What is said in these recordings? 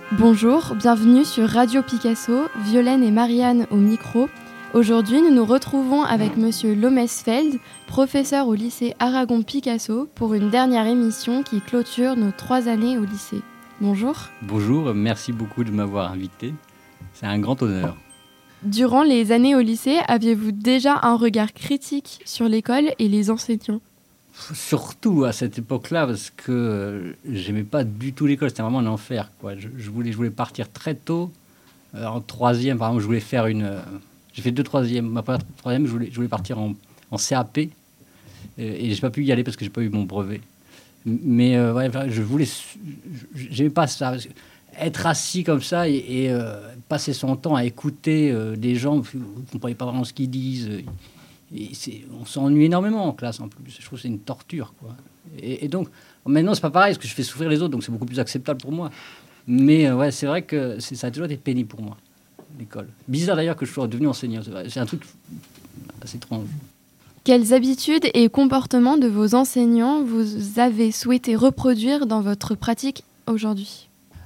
Bonjour, bienvenue sur Radio Picasso, Violaine et Marianne au micro. Aujourd'hui, nous nous retrouvons avec Monsieur Lomesfeld, professeur au lycée Aragon-Picasso, pour une dernière émission qui clôture nos 3 années au lycée. Bonjour. Bonjour, merci beaucoup de m'avoir invité. C'est un grand honneur. Durant les années au lycée, aviez-vous déjà un regard critique sur l'école et les enseignants ? Surtout à cette époque-là, parce que j'aimais pas du tout l'école, c'était vraiment un enfer, quoi. Je voulais partir très tôt. En troisième, par exemple, je voulais faire j'ai fait 2 troisièmes. Ma première troisième, je voulais partir en CAP. Et j'ai pas pu y aller parce que j'ai pas eu mon brevet. Mais j'aimais pas ça. Parce que être assis comme ça et passer son temps à écouter des gens, vous ne comprenez pas vraiment ce qu'ils disent. On s'ennuie énormément en classe en plus. Je trouve que c'est une torture, quoi. Et donc, maintenant, c'est pas pareil, parce que je fais souffrir les autres, donc c'est beaucoup plus acceptable pour moi. Mais c'est vrai que ça a toujours été pénible pour moi, l'école. Bizarre d'ailleurs que je sois devenu enseignant. C'est un truc assez étrange. Quelles habitudes et comportements de vos enseignants vous avez souhaité reproduire dans votre pratique aujourd'hui ?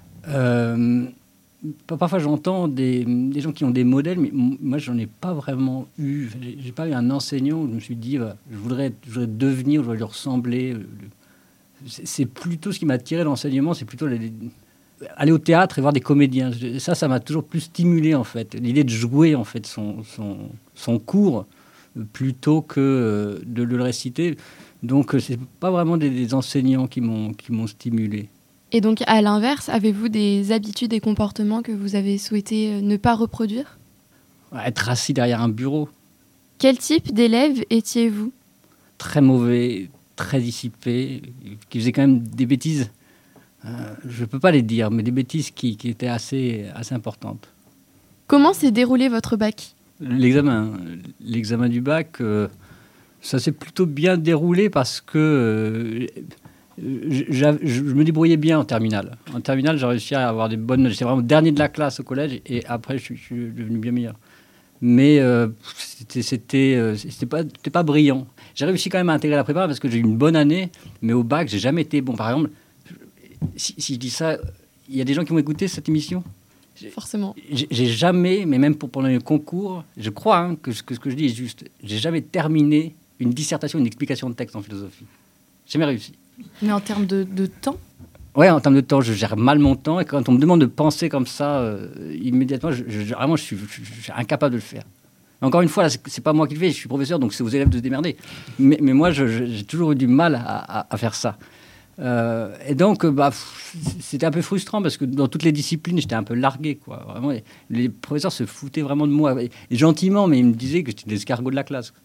Parfois, j'entends des gens qui ont des modèles, mais moi, j'en ai pas vraiment eu. J'ai pas eu un enseignant où je me suis dit, je voudrais devenir, je voudrais lui ressembler. C'est plutôt ce qui m'a attiré dans l'enseignement, c'est plutôt aller au théâtre et voir des comédiens. Ça m'a toujours plus stimulé, en fait. L'idée de jouer, en fait, son cours, plutôt que de le réciter. Donc, c'est pas vraiment des enseignants qui m'ont stimulé. Et donc, à l'inverse, avez-vous des habitudes et comportements que vous avez souhaité ne pas reproduire ? Être assis derrière un bureau. Quel type d'élève étiez-vous ? Très mauvais, très dissipé, qui faisait quand même des bêtises. Je ne peux pas les dire, mais des bêtises qui étaient assez importantes. Comment s'est déroulé votre bac ? L'examen du bac, ça s'est plutôt bien déroulé parce que... je me débrouillais bien en terminale. En terminale, j'ai réussi à avoir des bonnes notes. J'étais vraiment dernier de la classe au collège et après, je suis devenu bien meilleur. Mais c'était pas brillant. J'ai réussi quand même à intégrer la prépa parce que j'ai eu une bonne année, mais au bac, j'ai jamais été bon. Par exemple, si je dis ça, il y a des gens qui vont écouter cette émission. Forcément. J'ai jamais, mais même pendant les concours, je crois que ce que je dis est juste. J'ai jamais terminé une dissertation, une explication de texte en philosophie. J'ai jamais réussi. Mais en termes de temps ? Ouais, en termes de temps, je gère mal mon temps. Et quand on me demande de penser comme ça, immédiatement, vraiment, je suis incapable de le faire. Encore une fois, là, c'est pas moi qui le fais, je suis professeur, donc c'est aux élèves de se démerder. Mais moi, j'ai toujours eu du mal à faire ça. Et donc, c'était un peu frustrant parce que dans toutes les disciplines, j'étais un peu largué, quoi. Vraiment, les professeurs se foutaient vraiment de moi. Et gentiment, mais ils me disaient que j'étais l'escargot de la classe.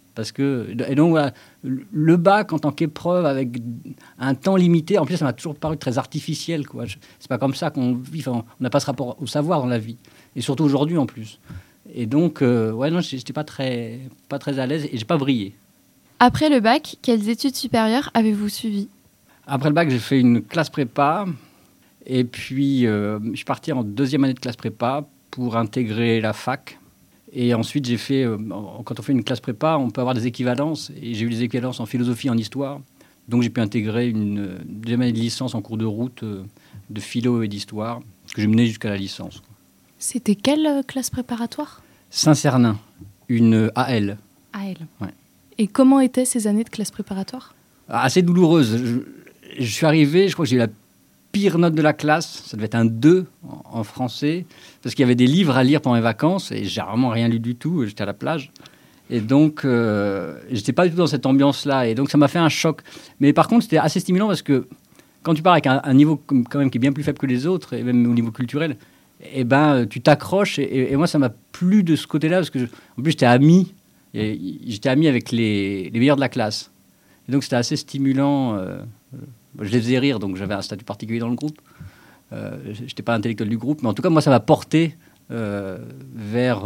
Et donc, voilà, le bac en tant qu'épreuve avec un temps limité, en plus, ça m'a toujours paru très artificiel, quoi. C'est pas comme ça qu'on vit. Enfin, on n'a pas ce rapport au savoir dans la vie. Et surtout aujourd'hui, en plus. Et donc, non, j'étais pas très à l'aise et j'ai pas brillé. Après le bac, quelles études supérieures avez-vous suivies ? Après le bac, j'ai fait une classe prépa. Et puis, je suis parti en 2e année de classe prépa pour intégrer la fac. Et ensuite, j'ai fait, quand on fait une classe prépa, on peut avoir des équivalences. Et j'ai eu des équivalences en philosophie et en histoire. Donc, j'ai pu intégrer une 2e année de licence en cours de route de philo et d'histoire, que j'ai mené jusqu'à la licence, quoi. C'était quelle classe préparatoire ? Saint-Cernin, une AL. AL. Ouais. Et comment étaient ces années de classe préparatoire ? Assez douloureuse. Je suis arrivé, je crois que j'ai eu la pire note de la classe, ça devait être un 2 en français, parce qu'il y avait des livres à lire pendant les vacances, et j'ai vraiment rien lu du tout, j'étais à la plage. Et donc, j'étais pas du tout dans cette ambiance-là, et donc ça m'a fait un choc. Mais par contre, c'était assez stimulant, parce que quand tu pars avec un niveau quand même qui est bien plus faible que les autres, et même au niveau culturel, eh ben, tu t'accroches, et moi, ça m'a plu de ce côté-là, parce que en plus, j'étais ami avec les meilleurs de la classe. Et donc, c'était assez stimulant. Je les faisais rire, donc j'avais un statut particulier dans le groupe. Je n'étais pas intellectuel du groupe, mais en tout cas, moi, ça m'a porté vers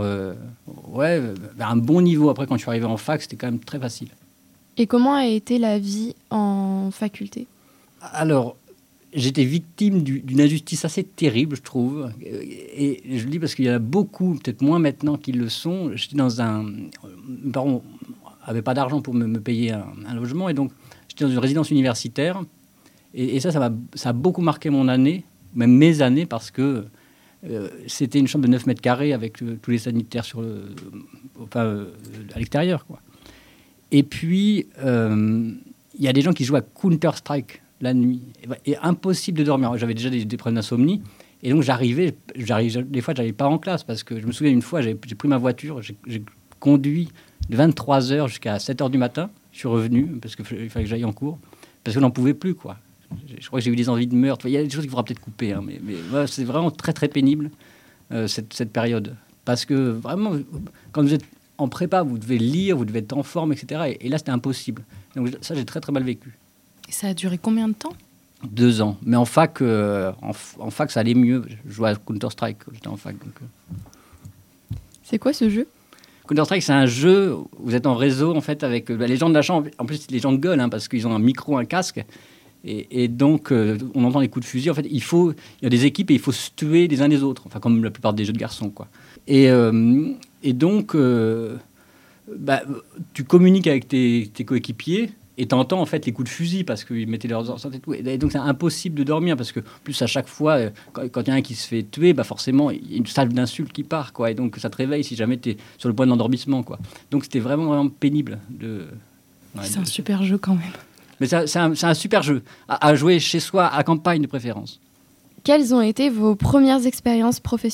un bon niveau. Après, quand je suis arrivé en fac, c'était quand même très facile. Et comment a été la vie en faculté ? Alors, j'étais victime d'une injustice assez terrible, je trouve. Et je le dis parce qu'il y en a beaucoup, peut-être moins maintenant, qui le sont. J'étais dans mes parents n'avaient pas d'argent pour me payer un logement, et donc j'étais dans une résidence universitaire. Et ça a beaucoup marqué mon année. même mes années, parce que c'était une chambre de 9 mètres carrés avec tous les sanitaires à l'extérieur, quoi. Et puis, il y a des gens qui jouent à Counter-Strike la nuit. Et impossible de dormir. J'avais déjà des problèmes d'insomnie. Et donc, des fois, je n'arrivais pas en classe parce que je me souviens une fois, j'ai pris ma voiture, j'ai conduit de 23h jusqu'à 7h du matin. Je suis revenu parce qu'il fallait que j'aille en cours, parce que je n'en pouvais plus, quoi. Je crois que j'ai eu des envies de meurtre. Il y a des choses qu'il faudra peut-être couper, hein, mais ouais, c'est vraiment très, très pénible, cette période. Parce que vraiment, quand vous êtes en prépa, vous devez lire, vous devez être en forme, etc. Et là, c'était impossible. Donc ça, j'ai très, très mal vécu. Et ça a duré combien de temps ? 2 ans. Mais en fac, ça allait mieux. Je jouais à Counter-Strike quand j'étais en fac. Donc, C'est quoi ce jeu ? Counter-Strike, c'est un jeu où vous êtes en réseau, en fait, avec les gens de la chambre. En plus, les gens gueulent, hein, parce qu'ils ont un micro, un casque. Et donc, on entend les coups de fusil. En fait, il y a des équipes et il faut se tuer les uns les autres. Enfin, comme la plupart des jeux de garçons, quoi. Et donc, tu communiques avec tes coéquipiers et tu entends, en fait, les coups de fusil parce qu'ils mettaient leurs enceintes et tout. Et donc, c'est impossible de dormir parce que, plus à chaque fois, quand il y a un qui se fait tuer, forcément, il y a une salve d'insultes qui part, quoi. Et donc, ça te réveille si jamais tu es sur le point de l'endormissement, quoi. Donc, c'était vraiment, vraiment pénible. C'est un super jeu quand même. Mais c'est un super jeu à jouer chez soi, à campagne de préférence. Quelles ont été vos premières expériences professionnelles ?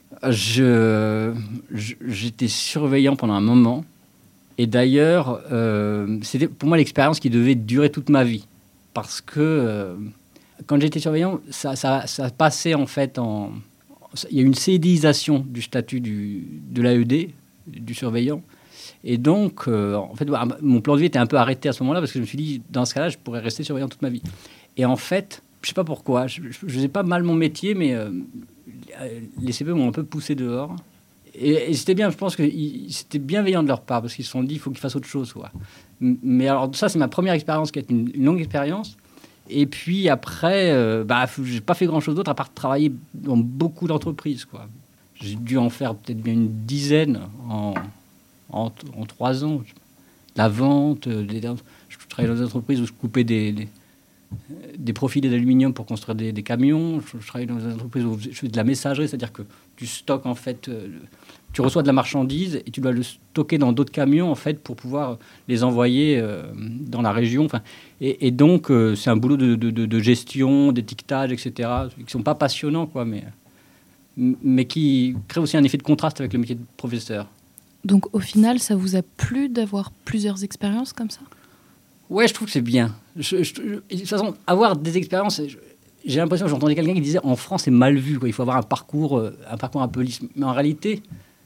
J'étais surveillant pendant un moment. Et d'ailleurs, c'était pour moi l'expérience qui devait durer toute ma vie. Parce que quand j'étais surveillant, ça passait en fait il y a eu une CDIsation du statut de l'AED, du surveillant. Et donc, en fait, mon plan de vie était un peu arrêté à ce moment-là parce que je me suis dit, dans ce cas-là, je pourrais rester surveillant toute ma vie. Et en fait, je ne sais pas pourquoi, je faisais pas mal mon métier, mais les CPE m'ont un peu poussé dehors. Et c'était bien, je pense que c'était bienveillant de leur part parce qu'ils se sont dit, il faut qu'ils fassent autre chose, quoi. Mais alors, ça, c'est ma première expérience qui est une longue expérience. Et puis après, je n'ai pas fait grand-chose d'autre à part travailler dans beaucoup d'entreprises, quoi. J'ai dû en faire peut-être bien une dizaine en 3 ans. La vente, je travaillais dans des entreprises où je coupais des profilés d'aluminium pour construire des camions. Je travaillais dans des entreprises où je fais de la messagerie, c'est-à-dire que tu stockes en fait, tu reçois de la marchandise et tu dois le stocker dans d'autres camions en fait pour pouvoir les envoyer dans la région. Enfin, et donc c'est un boulot de gestion, d'étiquetage, etc. qui sont pas passionnants, quoi, mais qui créent aussi un effet de contraste avec le métier de professeur. Donc au final, ça vous a plu d'avoir plusieurs expériences comme ça ? Ouais, je trouve que c'est bien. De toute façon, avoir des expériences, j'ai l'impression que j'entendais quelqu'un qui disait en France c'est mal vu, quoi. Il faut avoir un parcours un peu lisse. Mais en réalité,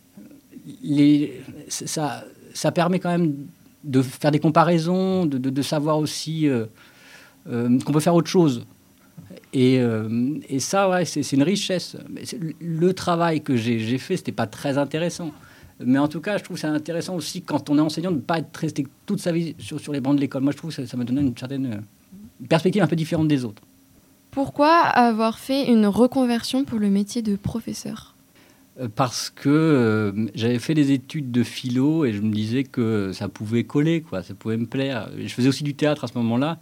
ça permet quand même de faire des comparaisons, de savoir aussi qu'on peut faire autre chose. Et ça, ouais, c'est une richesse. Le travail que j'ai fait, c'était pas très intéressant. Mais en tout cas, je trouve que c'est intéressant aussi quand on est enseignant de ne pas être resté toute sa vie sur les bancs de l'école. Moi, je trouve que ça m'a donné une certaine perspective un peu différente des autres. Pourquoi avoir fait une reconversion pour le métier de professeur ? Parce que j'avais fait des études de philo et je me disais que ça pouvait coller, quoi, ça pouvait me plaire. Je faisais aussi du théâtre à ce moment-là.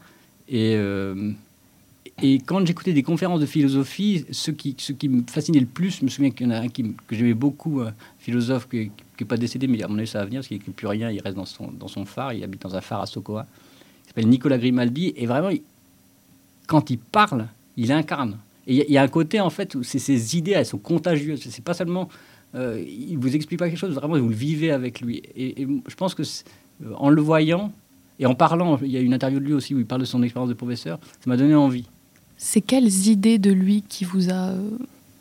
Et quand j'écoutais des conférences de philosophie, ce qui me fascinait le plus, je me souviens qu'il y en a un que j'aimais beaucoup, un philosophe qui n'est pas décédé, mais à mon avis ça va venir, parce qu'il n'écrit plus rien, il reste dans son phare, il habite dans un phare à Sokoa. Il s'appelle Nicolas Grimaldi, et vraiment, quand il parle, il incarne. Et il y a un côté, en fait, où ses idées, elles sont contagieuses. C'est pas seulement... il vous explique pas quelque chose, vraiment, vous le vivez avec lui. Et je pense que en le voyant, et en parlant, il y a une interview de lui aussi où il parle de son expérience de professeur, ça m'a donné envie. C'est quelles idées de lui qui vous a touché ?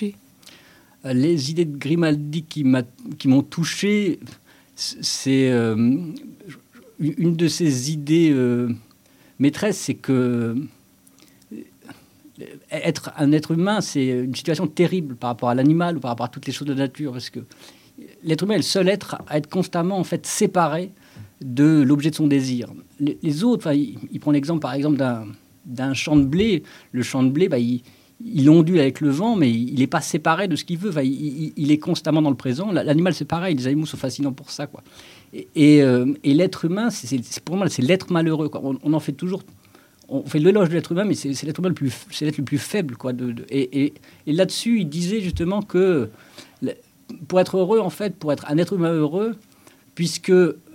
Les idées de Grimaldi qui m'ont touché, c'est une de ses idées maîtresses, c'est que être un être humain, c'est une situation terrible par rapport à l'animal ou par rapport à toutes les choses de la nature, parce que l'être humain est le seul être à être constamment en fait séparé de l'objet de son désir. Les autres, il prend l'exemple par exemple d'un champ de blé. Le champ de blé, il ondule avec le vent, mais il n'est pas séparé de ce qu'il veut. Il est constamment dans le présent. L'animal, c'est pareil. Les animaux sont fascinants pour ça, quoi. Et l'être humain, pour moi, c'est l'être malheureux, quoi. On en fait toujours... on fait l'éloge de l'être humain, mais c'est l'être humain c'est l'être le plus faible, quoi. Et là-dessus, il disait justement que pour être heureux, en fait, pour être un être humain heureux, puisque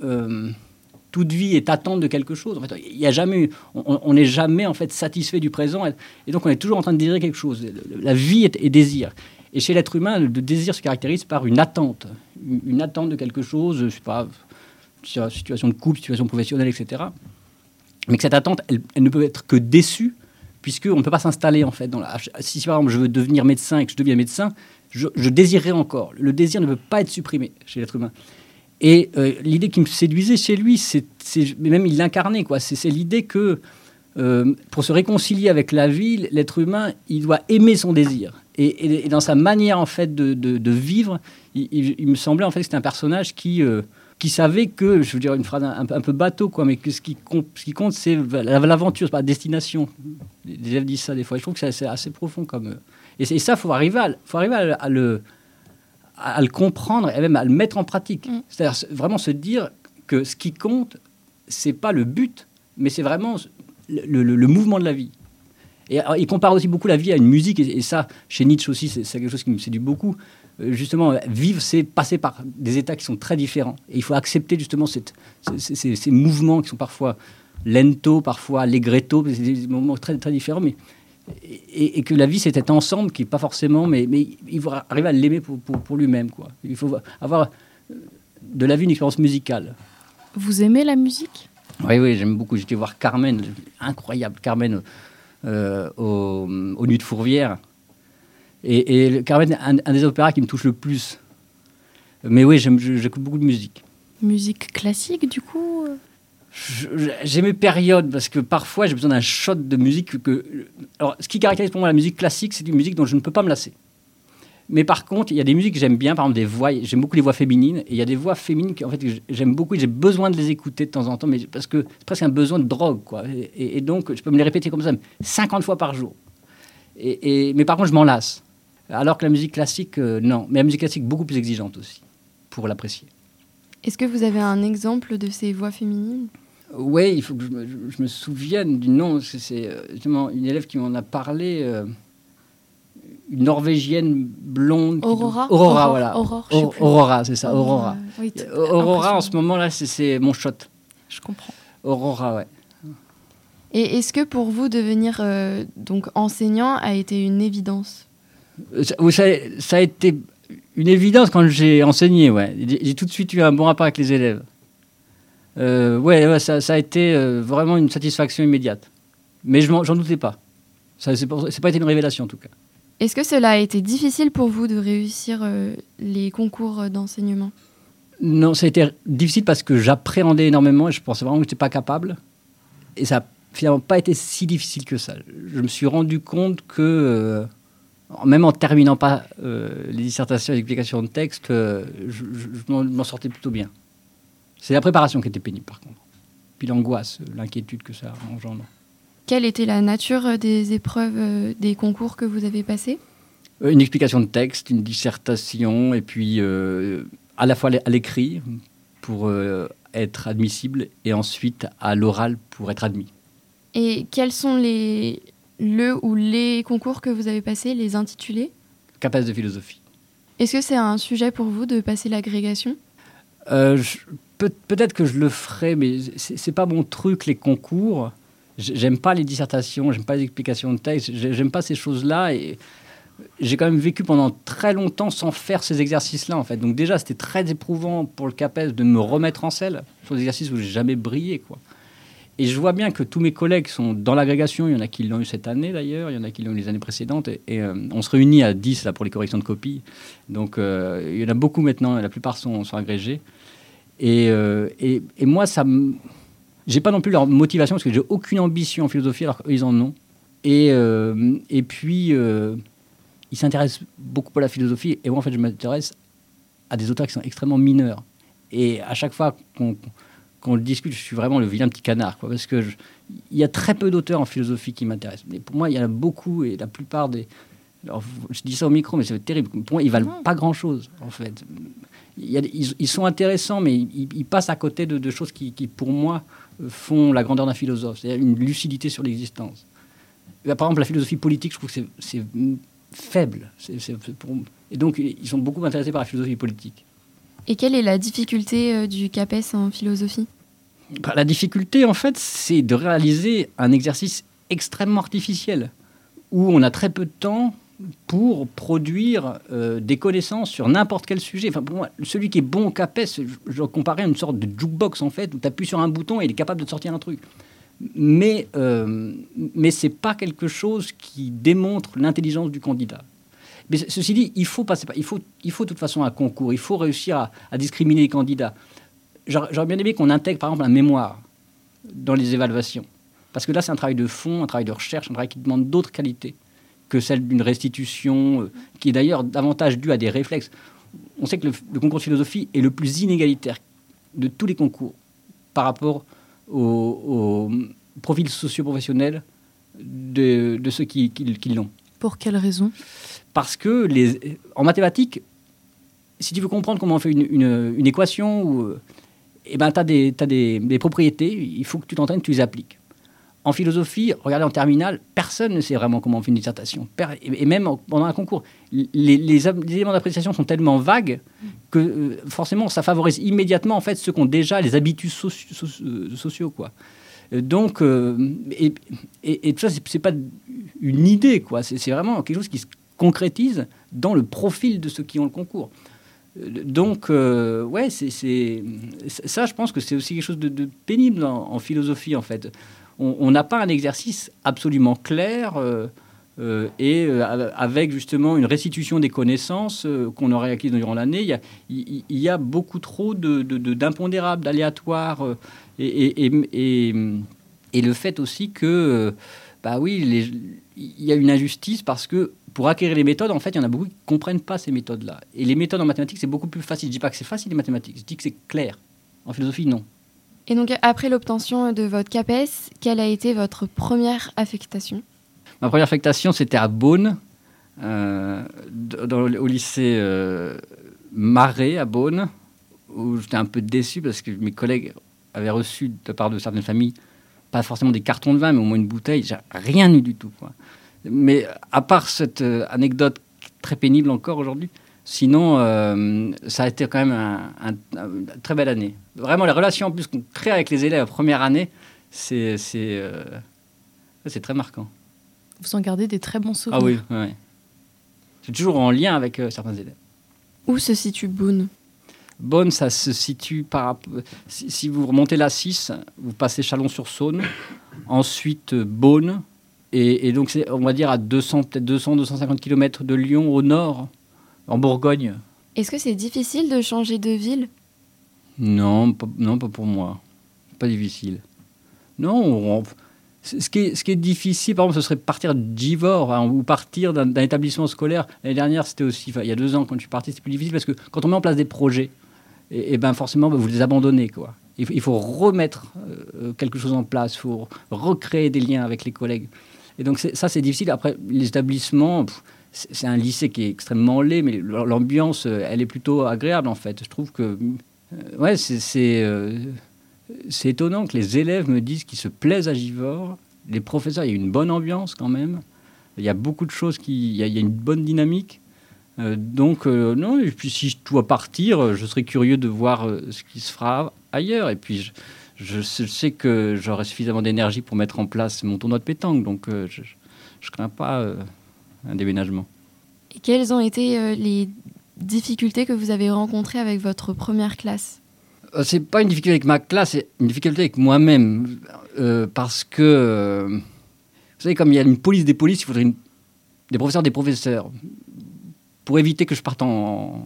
toute vie est attente de quelque chose. En fait, il y a jamais, on n'est jamais en fait satisfait du présent, et donc on est toujours en train de désirer quelque chose. La vie est désir. Et chez l'être humain, le désir se caractérise par une attente de quelque chose, je sais pas, situation de couple, situation professionnelle, etc. Mais que cette attente, elle ne peut être que déçue, puisqu'on ne peut pas s'installer, en fait. Si, par exemple, je veux devenir médecin et que je deviens médecin, je désirerai encore. Le désir ne peut pas être supprimé chez l'être humain. Et l'idée qui me séduisait chez lui, mais même il l'incarnait, quoi. C'est l'idée que, pour se réconcilier avec la vie, l'être humain, il doit aimer son désir. Et dans sa manière, en fait, de vivre, il me semblait, en fait, que c'était un personnage qui savait que, je veux dire une phrase un peu bateau, quoi, mais que ce qui compte, c'est l'aventure, c'est pas la destination. Les élèves disent ça des fois. Je trouve que c'est assez profond comme. Et ça, faut arriver à le comprendre et même à le mettre en pratique. C'est-à-dire vraiment se dire que ce qui compte, c'est pas le but, mais c'est vraiment le mouvement de la vie. Et alors, il compare aussi beaucoup la vie à une musique, et ça, chez Nietzsche aussi, c'est quelque chose qui me séduit beaucoup. Justement, vivre, c'est passer par des états qui sont très différents. Et il faut accepter justement ces mouvements qui sont parfois lento, parfois allegretto, c'est des moments très, très différents, mais et que la vie, c'est cet ensemble qui n'est pas forcément... Mais il faut arriver à l'aimer pour lui-même, quoi. Il faut avoir de la vie une expérience musicale. Vous aimez la musique ? Oui, j'aime beaucoup. J'étais voir Carmen, incroyable, Carmen au Nuits de Fourvière. Et Carmen, un des opéras qui me touche le plus. Mais oui, j'écoute beaucoup de musique. Musique classique, du coup ? J'ai mes périodes, parce que parfois, j'ai besoin d'un shot de musique. Alors, ce qui caractérise pour moi la musique classique, c'est une musique dont je ne peux pas me lasser. Mais par contre, il y a des musiques que j'aime bien, par exemple des voix. J'aime beaucoup les voix féminines. Et il y a des voix féminines que j'aime beaucoup et j'ai besoin de les écouter de temps en temps, mais parce que c'est presque un besoin de drogue, quoi. Et donc, je peux me les répéter comme ça 50 fois par jour. Mais par contre, je m'en lasse. Alors que la musique classique, non. Mais la musique classique, beaucoup plus exigeante aussi, pour l'apprécier. Est-ce que vous avez un exemple de ces voix féminines ? Oui, il faut que je me souvienne du nom. C'est justement une élève qui m'en a parlé, une Norvégienne blonde. Aurora, voilà. Aurora, c'est ça, Aurora. Oui, Aurora, en ce moment-là, c'est mon shot. Je comprends. Aurora, ouais. Et est-ce que pour vous, devenir donc enseignant a été une évidence ? Ça a été une évidence quand j'ai enseigné, ouais. J'ai tout de suite eu un bon rapport avec les élèves. Ça a été vraiment une satisfaction immédiate. Mais j'en doutais pas. C'est pas été une révélation, en tout cas. Est-ce que cela a été difficile pour vous de réussir les concours d'enseignement ? Non, ça a été difficile parce que j'appréhendais énormément et je pensais vraiment que je n'étais pas capable. Et ça n'a finalement pas été si difficile que ça. Je me suis rendu compte que, même en terminant pas les dissertations et les explications de texte, je m'en sortais plutôt bien. C'est la préparation qui était pénible, par contre. Puis l'angoisse, l'inquiétude que ça engendre. Quelle était la nature des épreuves des concours que vous avez passés ? Une explication de texte, une dissertation, et puis à la fois à l'écrit pour être admissible, et ensuite à l'oral pour être admis. Et quels sont les concours que vous avez passés, les intitulés ? Capace de philosophie. Est-ce que c'est un sujet pour vous de passer l'agrégation ? Peut-être que je le ferai, mais c'est pas mon truc, les concours. J'aime pas les dissertations, j'aime pas les explications de texte, j'aime pas ces choses-là. Et j'ai quand même vécu pendant très longtemps sans faire ces exercices-là, en fait. Donc déjà, c'était très éprouvant pour le CAPES de me remettre en selle sur des exercices où j'ai jamais brillé, quoi. Et je vois bien que tous mes collègues sont dans l'agrégation. Il y en a qui l'ont eu cette année, d'ailleurs. Il y en a qui l'ont eu les années précédentes. Et on se réunit à 10 là, pour les corrections de copies. Donc, il y en a beaucoup maintenant. La plupart sont agrégés. Et moi, j'ai pas non plus leur motivation parce que j'ai aucune ambition en philosophie alors qu'eux, ils en ont. Et puis, ils s'intéressent beaucoup à la philosophie. Et moi, en fait, je m'intéresse à des auteurs qui sont extrêmement mineurs. Et à chaque fois qu'on discute, je suis vraiment le vilain petit canard, quoi, parce que il y a très peu d'auteurs en philosophie qui m'intéressent. Mais pour moi, il y en a beaucoup, et la plupart des... Alors, je dis ça au micro, mais c'est terrible. Pour moi, ils valent pas grand-chose, en fait. Ils sont intéressants, mais ils passent à côté de choses qui pour moi, font la grandeur d'un philosophe, c'est-à-dire une lucidité sur l'existence. Par exemple, la philosophie politique, je trouve que c'est faible. Et donc, ils sont beaucoup intéressés par la philosophie politique. Et quelle est la difficulté du CAPES en philosophie ? La difficulté, en fait, c'est de réaliser un exercice extrêmement artificiel, où on a très peu de temps pour produire des connaissances sur n'importe quel sujet. Enfin, pour moi, celui qui est bon au CAPES, je comparais à une sorte de jukebox, en fait, où tu appuies sur un bouton et il est capable de te sortir un truc. Mais ce n'est pas quelque chose qui démontre l'intelligence du candidat. Mais ceci dit, il faut de toute façon un concours. Il faut réussir à discriminer les candidats. J'aurais bien aimé qu'on intègre, par exemple, un mémoire dans les évaluations. Parce que là, c'est un travail de fond, un travail de recherche, un travail qui demande d'autres qualités que celle d'une restitution, qui est d'ailleurs davantage due à des réflexes. On sait que le concours de philosophie est le plus inégalitaire de tous les concours par rapport au profil socio-professionnel de ceux qui l'ont. Pour quelle raison ? Parce que en mathématiques, si tu veux comprendre comment on fait une équation, tu as des propriétés, il faut que tu t'entraînes, tu les appliques. En philosophie, regardez en terminale, personne ne sait vraiment comment on fait une dissertation. Et même pendant un concours, les éléments d'appréciation sont tellement vagues que forcément, ça favorise immédiatement en fait, ceux qui ont déjà les habitudes sociaux, quoi. Donc, et tout ça, c'est pas une idée, quoi. C'est vraiment quelque chose qui se concrétise dans le profil de ceux qui ont le concours. Donc, ouais, ça, je pense que c'est aussi quelque chose de pénible en philosophie, en fait. On n'a pas un exercice absolument clair avec justement une restitution des connaissances qu'on aurait acquises durant l'année. Il y a beaucoup trop d'impondérables, d'aléatoires et le fait aussi que, il y a une injustice parce que pour acquérir les méthodes, en fait, il y en a beaucoup qui ne comprennent pas ces méthodes-là. Et les méthodes en mathématiques, c'est beaucoup plus facile. Je ne dis pas que c'est facile les mathématiques, je dis que c'est clair. En philosophie, non. Et donc, après l'obtention de votre CAPES, quelle a été votre première affectation ? Ma première affectation, c'était à Beaune, au lycée Marais à Beaune, où j'étais un peu déçu parce que mes collègues avaient reçu, de la part de certaines familles, pas forcément des cartons de vin, mais au moins une bouteille. J'ai rien eu du tout, quoi. Mais à part cette anecdote très pénible encore aujourd'hui, sinon, ça a été quand même une très belle année. Vraiment, les relations en plus qu'on crée avec les élèves la première année, c'est très marquant. Vous en gardez des très bons souvenirs. Ah oui, ouais. C'est toujours en lien avec certains élèves. Où se situe Beaune ? Beaune, ça se situe si vous remontez la 6, vous passez Chalon-sur-Saône, ensuite Beaune, et donc c'est, on va dire, à 200-250 km de Lyon, au nord, en Bourgogne. Est-ce que c'est difficile de changer de ville ? Non, pas pour moi. Pas difficile. Non, ce qui est difficile, par exemple, ce serait partir de Givors, hein, ou partir d'un établissement scolaire. L'année dernière, c'était aussi, il y a 2 ans, quand je suis parti, c'était plus difficile parce que quand on met en place des projets, et ben forcément, vous les abandonnez, quoi. Il faut remettre quelque chose en place, il faut recréer des liens avec les collègues. Et donc ça, c'est difficile. Après, les établissements, c'est un lycée qui est extrêmement laid, mais l'ambiance, elle est plutôt agréable, en fait. Je trouve que ouais, c'est étonnant que les élèves me disent qu'ils se plaisent à Givors. Les professeurs, il y a une bonne ambiance quand même. Il y a beaucoup de choses, il y a une bonne dynamique. Non, et puis si je dois partir, je serais curieux de voir ce qui se fera ailleurs. Et puis je sais que j'aurai suffisamment d'énergie pour mettre en place mon tournoi de pétanque, donc je ne crains pas un déménagement. Et quelles ont été les difficultés que vous avez rencontrées avec votre première classe ? C'est pas une difficulté avec ma classe, c'est une difficulté avec moi-même. Parce que, vous savez, comme il y a une police des polices, il faudrait des professeurs. Pour éviter que je parte en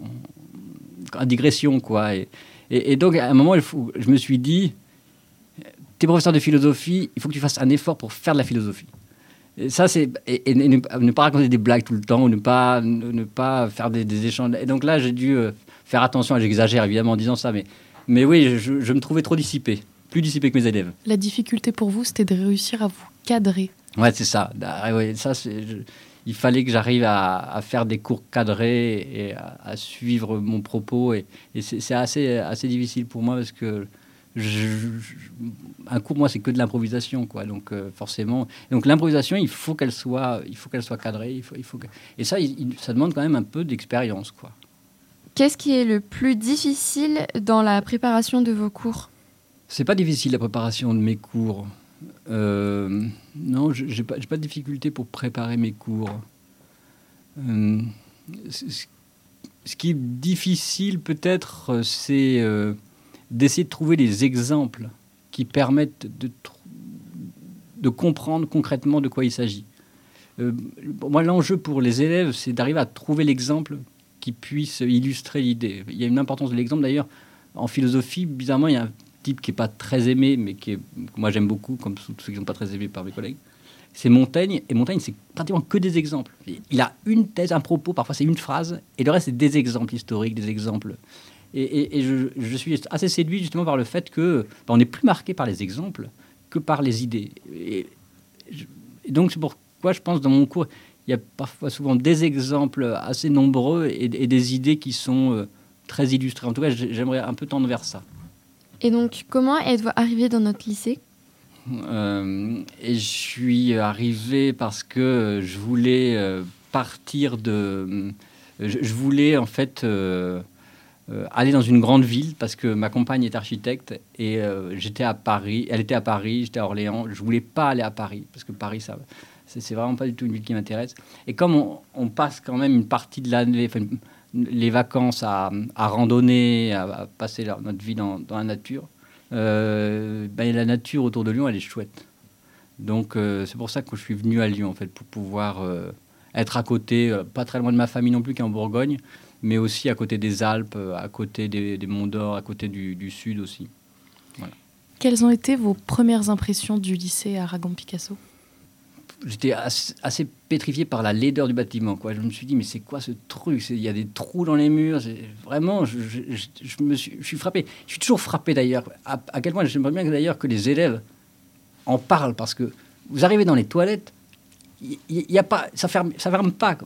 digression, quoi. Et donc, à un moment, je me suis dit, t'es professeur de philosophie, il faut que tu fasses un effort pour faire de la philosophie. Et ça, et ne pas raconter des blagues tout le temps, ou ne pas faire des échanges. Et donc là, j'ai dû faire attention, j'exagère évidemment en disant ça, mais oui, je me trouvais trop dissipé, plus dissipé que mes élèves. La difficulté pour vous, c'était de réussir à vous cadrer. Ouais, c'est ça. Ouais, ça, il fallait que j'arrive à faire des cours cadrés et à suivre mon propos. Et c'est assez difficile pour moi parce que un cours, moi, c'est que de l'improvisation, quoi. Donc, forcément. Donc, l'improvisation, il faut qu'elle soit cadrée. Et ça, ça demande quand même un peu d'expérience, quoi. Qu'est-ce qui est le plus difficile dans la préparation de vos cours ? C'est pas difficile, la préparation de mes cours. Non, j'ai pas de difficulté pour préparer mes cours. Ce qui est difficile, peut-être, c'est d'essayer de trouver des exemples qui permettent de comprendre concrètement de quoi il s'agit. Moi, l'enjeu pour les élèves, c'est d'arriver à trouver l'exemple qui puisse illustrer l'idée. Il y a une importance de l'exemple, d'ailleurs. En philosophie, bizarrement, il y a un type qui n'est pas très aimé, mais que moi j'aime beaucoup, comme tous ceux qui ne sont pas très aimés par mes collègues. C'est Montaigne, et Montaigne, c'est pratiquement que des exemples. Il a une thèse, un propos, parfois c'est une phrase, et le reste, c'est des exemples historiques, des exemples. Et je suis assez séduit justement par le fait que on n'est plus marqué par les exemples que par les idées. Et donc c'est pourquoi je pense dans mon cours, il y a parfois souvent des exemples assez nombreux et des idées qui sont très illustrées. En tout cas, j'aimerais un peu tendre vers ça. Et donc, comment êtes-vous arrivé dans notre lycée ? Et je suis arrivé parce que je voulais partir de... Je voulais en fait aller dans une grande ville parce que ma compagne est architecte et j'étais à Paris, elle était à Paris, j'étais à Orléans. Je voulais pas aller à Paris parce que Paris, c'est vraiment pas du tout une ville qui m'intéresse. Et comme on passe quand même une partie de l'année, les vacances à randonner, à passer notre vie dans la nature, la nature autour de Lyon, elle est chouette. Donc c'est pour ça que je suis venu à Lyon en fait, pour pouvoir être à côté, pas très loin de ma famille non plus qui est en Bourgogne, mais aussi à côté des Alpes, à côté des Monts d'Or, à côté du Sud aussi. Voilà. Quelles ont été vos premières impressions du lycée Aragon-Picasso ? J'étais assez pétrifié par la laideur du bâtiment, quoi. Je me suis dit, mais c'est quoi ce truc ? Il y a des trous dans les murs. Vraiment, je suis frappé. Je suis toujours frappé, d'ailleurs. À quel point j'aimerais bien d'ailleurs que les élèves en parlent, parce que vous arrivez dans les toilettes, y a pas, ça ferme pas.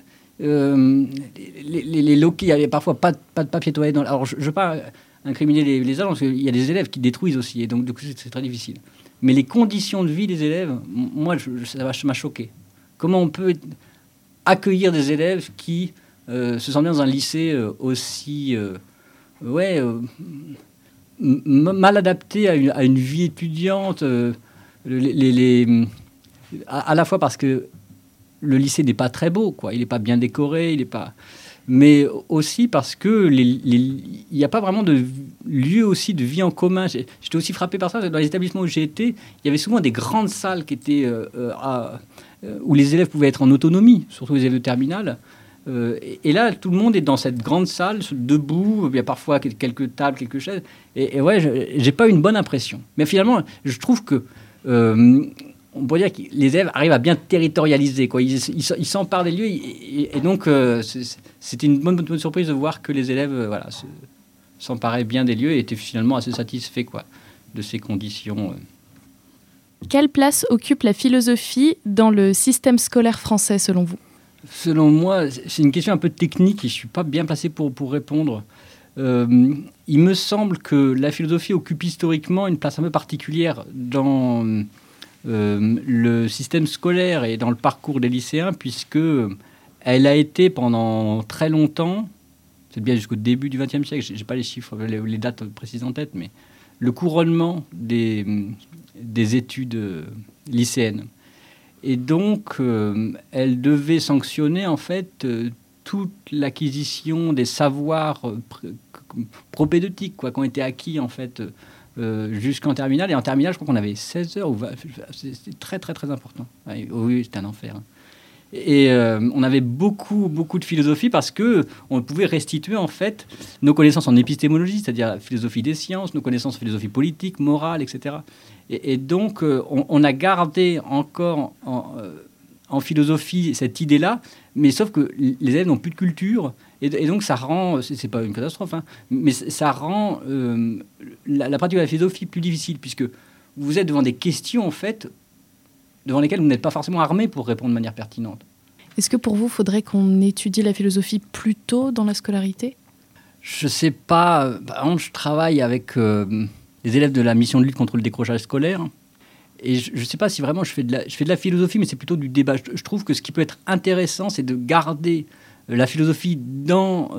Les loquets, il y a parfois pas de papier toilette. Alors, je ne veux pas incriminer les agents, parce qu'il y a des élèves qui détruisent aussi, et donc du coup, c'est très difficile. Mais les conditions de vie des élèves, moi, ça m'a choqué. Comment on peut accueillir des élèves qui se sentent bien dans un lycée aussi mal adapté à une vie étudiante, à la fois parce que le lycée n'est pas très beau, quoi. Il n'est pas bien décoré, mais aussi parce que il n'y a pas vraiment de lieu aussi de vie en commun. J'étais aussi frappé par ça. Dans les établissements où j'ai été, il y avait souvent des grandes salles qui étaient où les élèves pouvaient être en autonomie, surtout les élèves de terminale. Et là, tout le monde est dans cette grande salle, debout. Il y a parfois quelques tables, quelques chaises. Et ouais, j'ai pas eu une bonne impression. Mais finalement, je trouve que on pourrait dire que les élèves arrivent à bien territorialiser, quoi. Ils s'emparent des lieux, et donc c'était une bonne surprise de voir que les élèves s'emparaient bien des lieux et étaient finalement assez satisfaits, quoi, de ces conditions. Quelle place occupe la philosophie dans le système scolaire français, selon vous ? Selon moi, c'est une question un peu technique et je ne suis pas bien placé pour répondre. Il me semble que la philosophie occupe historiquement une place un peu particulière dans le système scolaire et dans le parcours des lycéens, puisque elle a été pendant très longtemps, c'est bien jusqu'au début du XXe siècle, je n'ai pas les chiffres, les dates précises en tête, mais le couronnement des études lycéennes. Et donc, elle devait sanctionner en fait toute l'acquisition des savoirs propédeutiques, quoi, qui ont été acquis en fait jusqu'en terminale. Et en terminale, je crois qu'on avait 16 heures ou 20. C'était très, très, très important. Oui, c'était un enfer. Et on avait beaucoup de philosophie parce qu'on pouvait restituer en fait nos connaissances en épistémologie, c'est-à-dire la philosophie des sciences, nos connaissances en philosophie politique, morale, etc. Et donc, on a gardé encore en philosophie cette idée-là, mais sauf que les élèves n'ont plus de culture, et donc ça rend, c'est pas une catastrophe, hein, mais ça rend la pratique de la philosophie plus difficile, puisque vous êtes devant des questions, en fait, devant lesquelles vous n'êtes pas forcément armé pour répondre de manière pertinente. Est-ce que pour vous, il faudrait qu'on étudie la philosophie plus tôt dans la scolarité ? Je ne sais pas. Par exemple, je travaille avec des élèves de la mission de lutte contre le décrochage scolaire. Et je ne sais pas si vraiment je fais de la philosophie, mais c'est plutôt du débat. Je trouve que ce qui peut être intéressant, c'est de garder la philosophie dans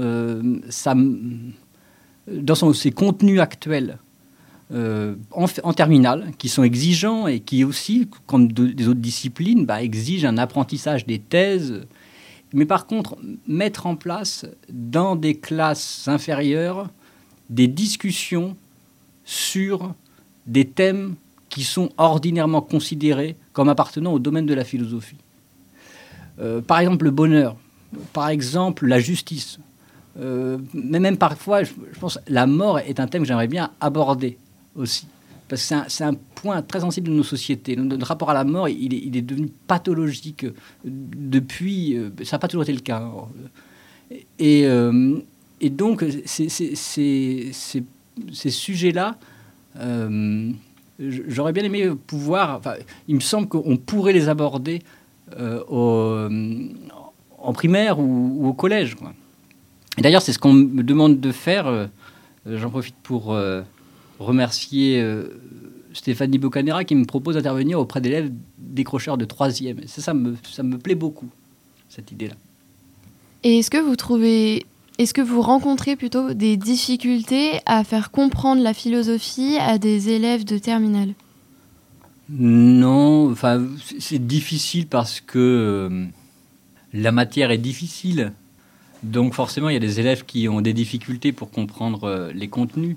ses contenus actuels en terminale, qui sont exigeants et qui aussi, comme des autres disciplines, exigent un apprentissage des thèses. Mais par contre, mettre en place dans des classes inférieures des discussions sur des thèmes qui sont ordinairement considérés comme appartenant au domaine de la philosophie. Par exemple, le bonheur. Par exemple, la justice. Mais même parfois, je pense que la mort est un thème que j'aimerais bien aborder aussi. Parce que c'est un point très sensible de nos sociétés. Notre rapport à la mort, il est devenu pathologique depuis... ça n'a pas toujours été le cas. Et donc, ces sujets-là, j'aurais bien aimé pouvoir... il me semble qu'on pourrait les aborder en primaire ou au collège, quoi. Et d'ailleurs, c'est ce qu'on me demande de faire. J'en profite pour remercier Stéphanie Bocanera qui me propose d'intervenir auprès d'élèves décrocheurs de 3e. Et ça me plaît beaucoup, cette idée-là. Et est-ce que vous rencontrez plutôt des difficultés à faire comprendre la philosophie à des élèves de terminale ? Non, c'est difficile parce que la matière est difficile. Donc forcément, il y a des élèves qui ont des difficultés pour comprendre les contenus.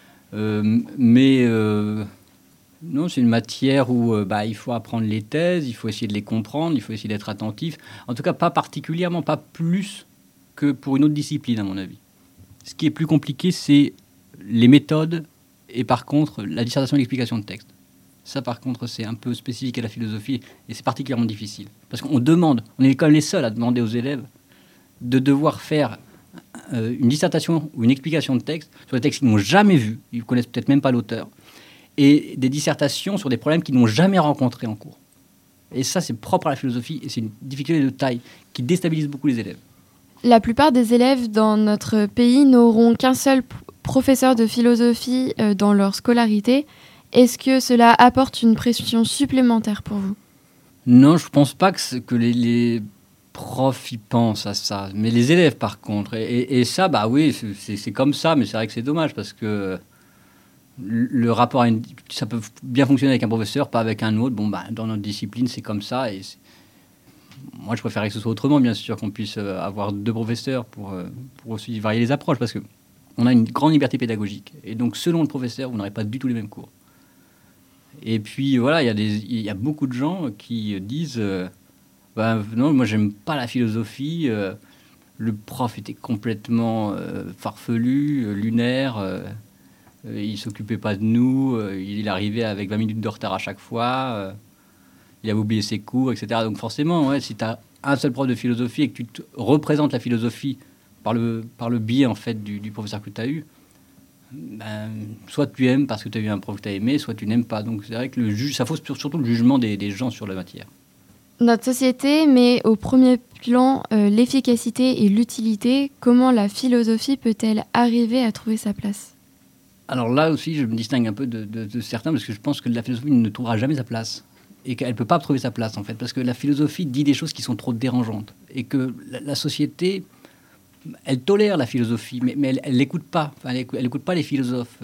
Mais non, c'est une matière où il faut apprendre les thèses, il faut essayer de les comprendre, il faut essayer d'être attentif. En tout cas, pas particulièrement, pas plus que pour une autre discipline, à mon avis. Ce qui est plus compliqué, c'est les méthodes et par contre, la dissertation et l'explication de texte. Ça, par contre, c'est un peu spécifique à la philosophie et c'est particulièrement difficile. Parce qu'on est quand même les seuls à demander aux élèves de devoir faire une dissertation ou une explication de texte sur des textes qu'ils n'ont jamais vus, ils ne connaissent peut-être même pas l'auteur, et des dissertations sur des problèmes qu'ils n'ont jamais rencontrés en cours. Et ça, c'est propre à la philosophie et c'est une difficulté de taille qui déstabilise beaucoup les élèves. La plupart des élèves dans notre pays n'auront qu'un seul professeur de philosophie dans leur scolarité. Est-ce que cela apporte une pression supplémentaire pour vous ? Non, je ne pense pas que les profs y pensent à ça. Mais les élèves, par contre. Et ça, oui, c'est comme ça, mais c'est vrai que c'est dommage parce que le rapport ça peut bien fonctionner avec un professeur, pas avec un autre. Dans notre discipline, c'est comme ça. Et moi, je préférerais que ce soit autrement, bien sûr, qu'on puisse avoir 2 professeurs pour aussi varier les approches parce qu'on a une grande liberté pédagogique. Et donc, selon le professeur, vous n'aurez pas du tout les mêmes cours. Et puis, voilà, il y a beaucoup de gens qui disent non, moi, j'aime pas la philosophie. Le prof était complètement farfelu, lunaire. Il s'occupait pas de nous. Il arrivait avec 20 minutes de retard à chaque fois. Il avait oublié ses cours, etc. Donc, forcément, si tu as un seul prof de philosophie et que tu te représentes la philosophie par le biais, en fait, du professeur que tu as eu, soit tu aimes parce que tu as eu un prof que tu as aimé, soit tu n'aimes pas. Donc c'est vrai que ça fausse surtout le jugement des gens sur la matière. Notre société met au premier plan l'efficacité et l'utilité. Comment la philosophie peut-elle arriver à trouver sa place ? Alors là aussi, je me distingue un peu de certains parce que je pense que la philosophie ne trouvera jamais sa place et qu'elle ne peut pas trouver sa place en fait parce que la philosophie dit des choses qui sont trop dérangeantes et que la société... Elle tolère la philosophie, mais elle l'écoute pas. Elle écoute pas les philosophes.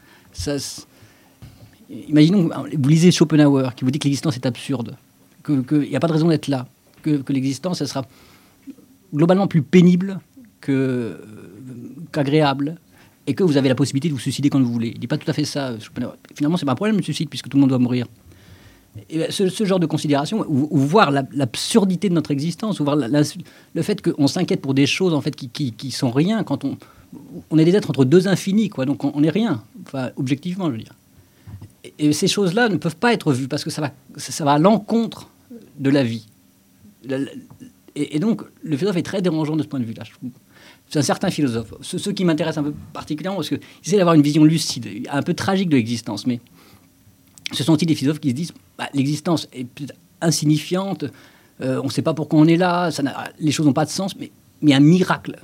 Imaginons, vous lisez Schopenhauer, qui vous dit que l'existence est absurde, qu'il n'y a pas de raison d'être là, que l'existence, elle sera globalement plus pénible qu'agréable, et que vous avez la possibilité de vous suicider quand vous voulez. Il ne dit pas tout à fait ça, Schopenhauer. Finalement, c'est pas un problème le suicide, puisque tout le monde doit mourir. Et ce genre de considération, ou voir l'absurdité de notre existence, ou voir le fait qu'on s'inquiète pour des choses en fait, qui sont rien, quand on est des êtres entre 2 infinis, quoi, donc on n'est rien, objectivement, je veux dire. Et ces choses-là ne peuvent pas être vues, parce que ça va à l'encontre de la vie. Et donc, le philosophe est très dérangeant de ce point de vue-là, je trouve. C'est un certain philosophe. Ceux qui m'intéressent un peu particulièrement, parce qu'ils essaient d'avoir une vision lucide, un peu tragique de l'existence, mais... Ce sont-ils des philosophes qui se disent l'existence est peut-être insignifiante, on ne sait pas pourquoi on est là, les choses n'ont pas de sens, mais il y a un miracle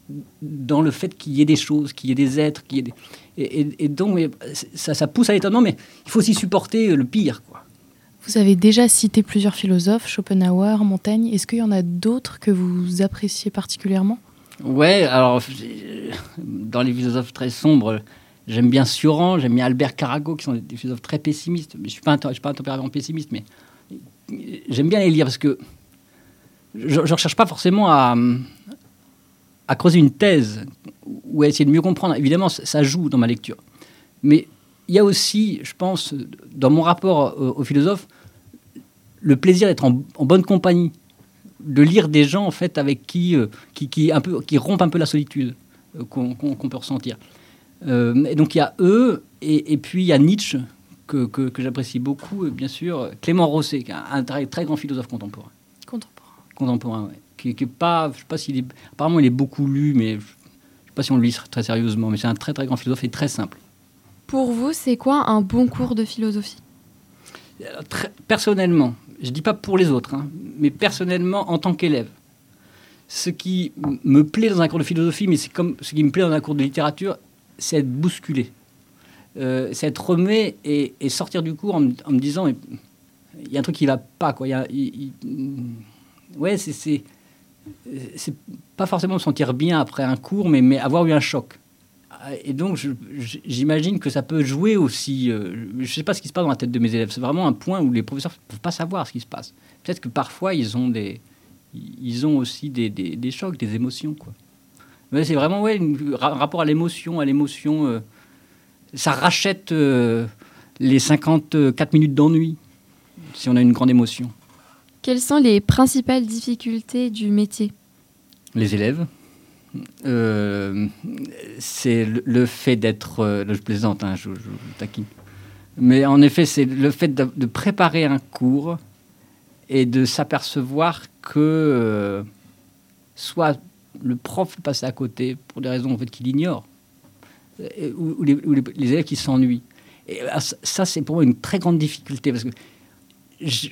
dans le fait qu'il y ait des choses, qu'il y ait des êtres, qu'il y ait des... Et donc, ça pousse à l'étonnement, mais il faut aussi supporter le pire, quoi. Vous avez déjà cité plusieurs philosophes, Schopenhauer, Montaigne. Est-ce qu'il y en a d'autres que vous appréciez particulièrement ? Ouais, alors, dans les philosophes très sombres, j'aime bien Sioran, j'aime bien Albert Carago, qui sont des philosophes très pessimistes. Je ne suis pas un tempérament pessimiste, mais j'aime bien les lire parce que je ne recherche pas forcément à creuser une thèse ou à essayer de mieux comprendre. Évidemment, ça joue dans ma lecture. Mais il y a aussi, je pense, dans mon rapport aux philosophes, le plaisir d'être en bonne compagnie, de lire des gens en fait avec qui rompent un peu la solitude qu'on peut ressentir. Et donc il y a eux, et puis il y a Nietzsche que j'apprécie beaucoup, bien sûr, Clément Rosset, qui est un très, très grand philosophe contemporain. Contemporain, ouais. Qui est pas, je sais pas s'il est, apparemment il est beaucoup lu, mais je ne sais pas si on le lit très sérieusement. Mais c'est un très très grand philosophe et très simple. Pour vous, c'est quoi un bon cours de philosophie ? Personnellement, je ne dis pas pour les autres, mais personnellement, en tant qu'élève, ce qui me plaît dans un cours de philosophie, mais c'est comme ce qui me plaît dans un cours de littérature, c'est être bousculé. C'est être remet et sortir du cours en me disant, il y a un truc qui ne va pas, quoi. Ouais, c'est pas forcément me sentir bien après un cours, mais avoir eu un choc. Et donc, j'imagine que ça peut jouer aussi. Je ne sais pas ce qui se passe dans la tête de mes élèves. C'est vraiment un point où les professeurs ne peuvent pas savoir ce qui se passe. Peut-être que parfois, ils ont aussi des chocs, des émotions, quoi. Mais c'est vraiment un rapport à l'émotion. Ça rachète les 54 minutes d'ennui, si on a une grande émotion. Quelles sont les principales difficultés du métier ? Les élèves. C'est le fait d'être... je plaisante, je taquine. Mais en effet, c'est le fait de préparer un cours et de s'apercevoir que soit le prof passe à côté pour des raisons en fait, qu'il ignore, ou les élèves qui s'ennuient. Et ça, c'est pour moi une très grande difficulté, parce que je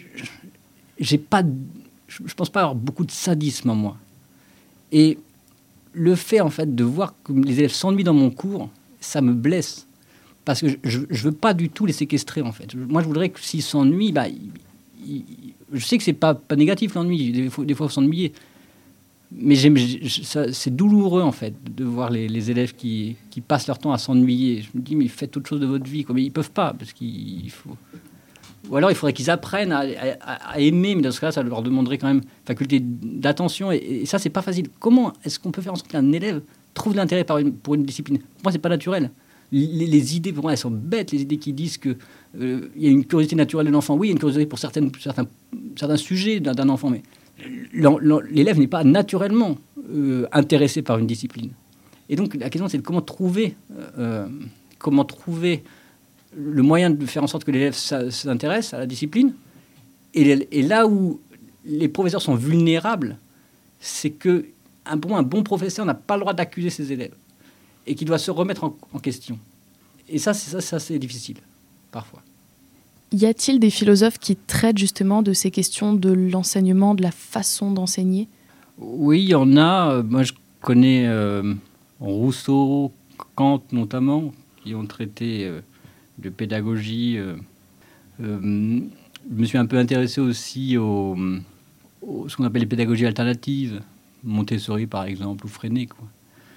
pense pas avoir beaucoup de sadisme en moi. Et le fait, en fait, de voir que les élèves s'ennuient dans mon cours, ça me blesse. Parce que je ne veux pas du tout les séquestrer, en fait. Moi, je voudrais que s'ils s'ennuient, je sais que ce n'est pas négatif, l'ennui. Des fois, il faut s'ennuyer. Mais c'est douloureux, en fait, de voir les élèves qui passent leur temps à s'ennuyer. Je me dis, mais faites autre chose de votre vie, quoi. Mais ils ne peuvent pas, parce qu'il faut... Ou alors, il faudrait qu'ils apprennent à aimer, mais dans ce cas-là, ça leur demanderait quand même faculté d'attention. Et ça, c'est pas facile. Comment est-ce qu'on peut faire en sorte qu'un élève trouve de l'intérêt pour une discipline ? Pour moi, c'est pas naturel. Les idées, pour moi, elles sont bêtes. Les idées qui disent qu'il y a une curiosité naturelle de l'enfant. Oui, il y a une curiosité pour certains sujets d'un enfant, mais l'élève n'est pas naturellement intéressé par une discipline. Et donc, la question, c'est de comment trouver le moyen de faire en sorte que l'élève s'intéresse à la discipline. Et là où les professeurs sont vulnérables, c'est que, pour moi, un bon professeur n'a pas le droit d'accuser ses élèves et qu'il doit se remettre en question. Et ça, c'est difficile, parfois. Y a-t-il des philosophes qui traitent justement de ces questions de l'enseignement, de la façon d'enseigner ? Oui, il y en a. Moi, je connais Rousseau, Kant notamment, qui ont traité... de pédagogie. Je me suis un peu intéressé aussi ce qu'on appelle les pédagogies alternatives, Montessori par exemple, ou Freinet, quoi.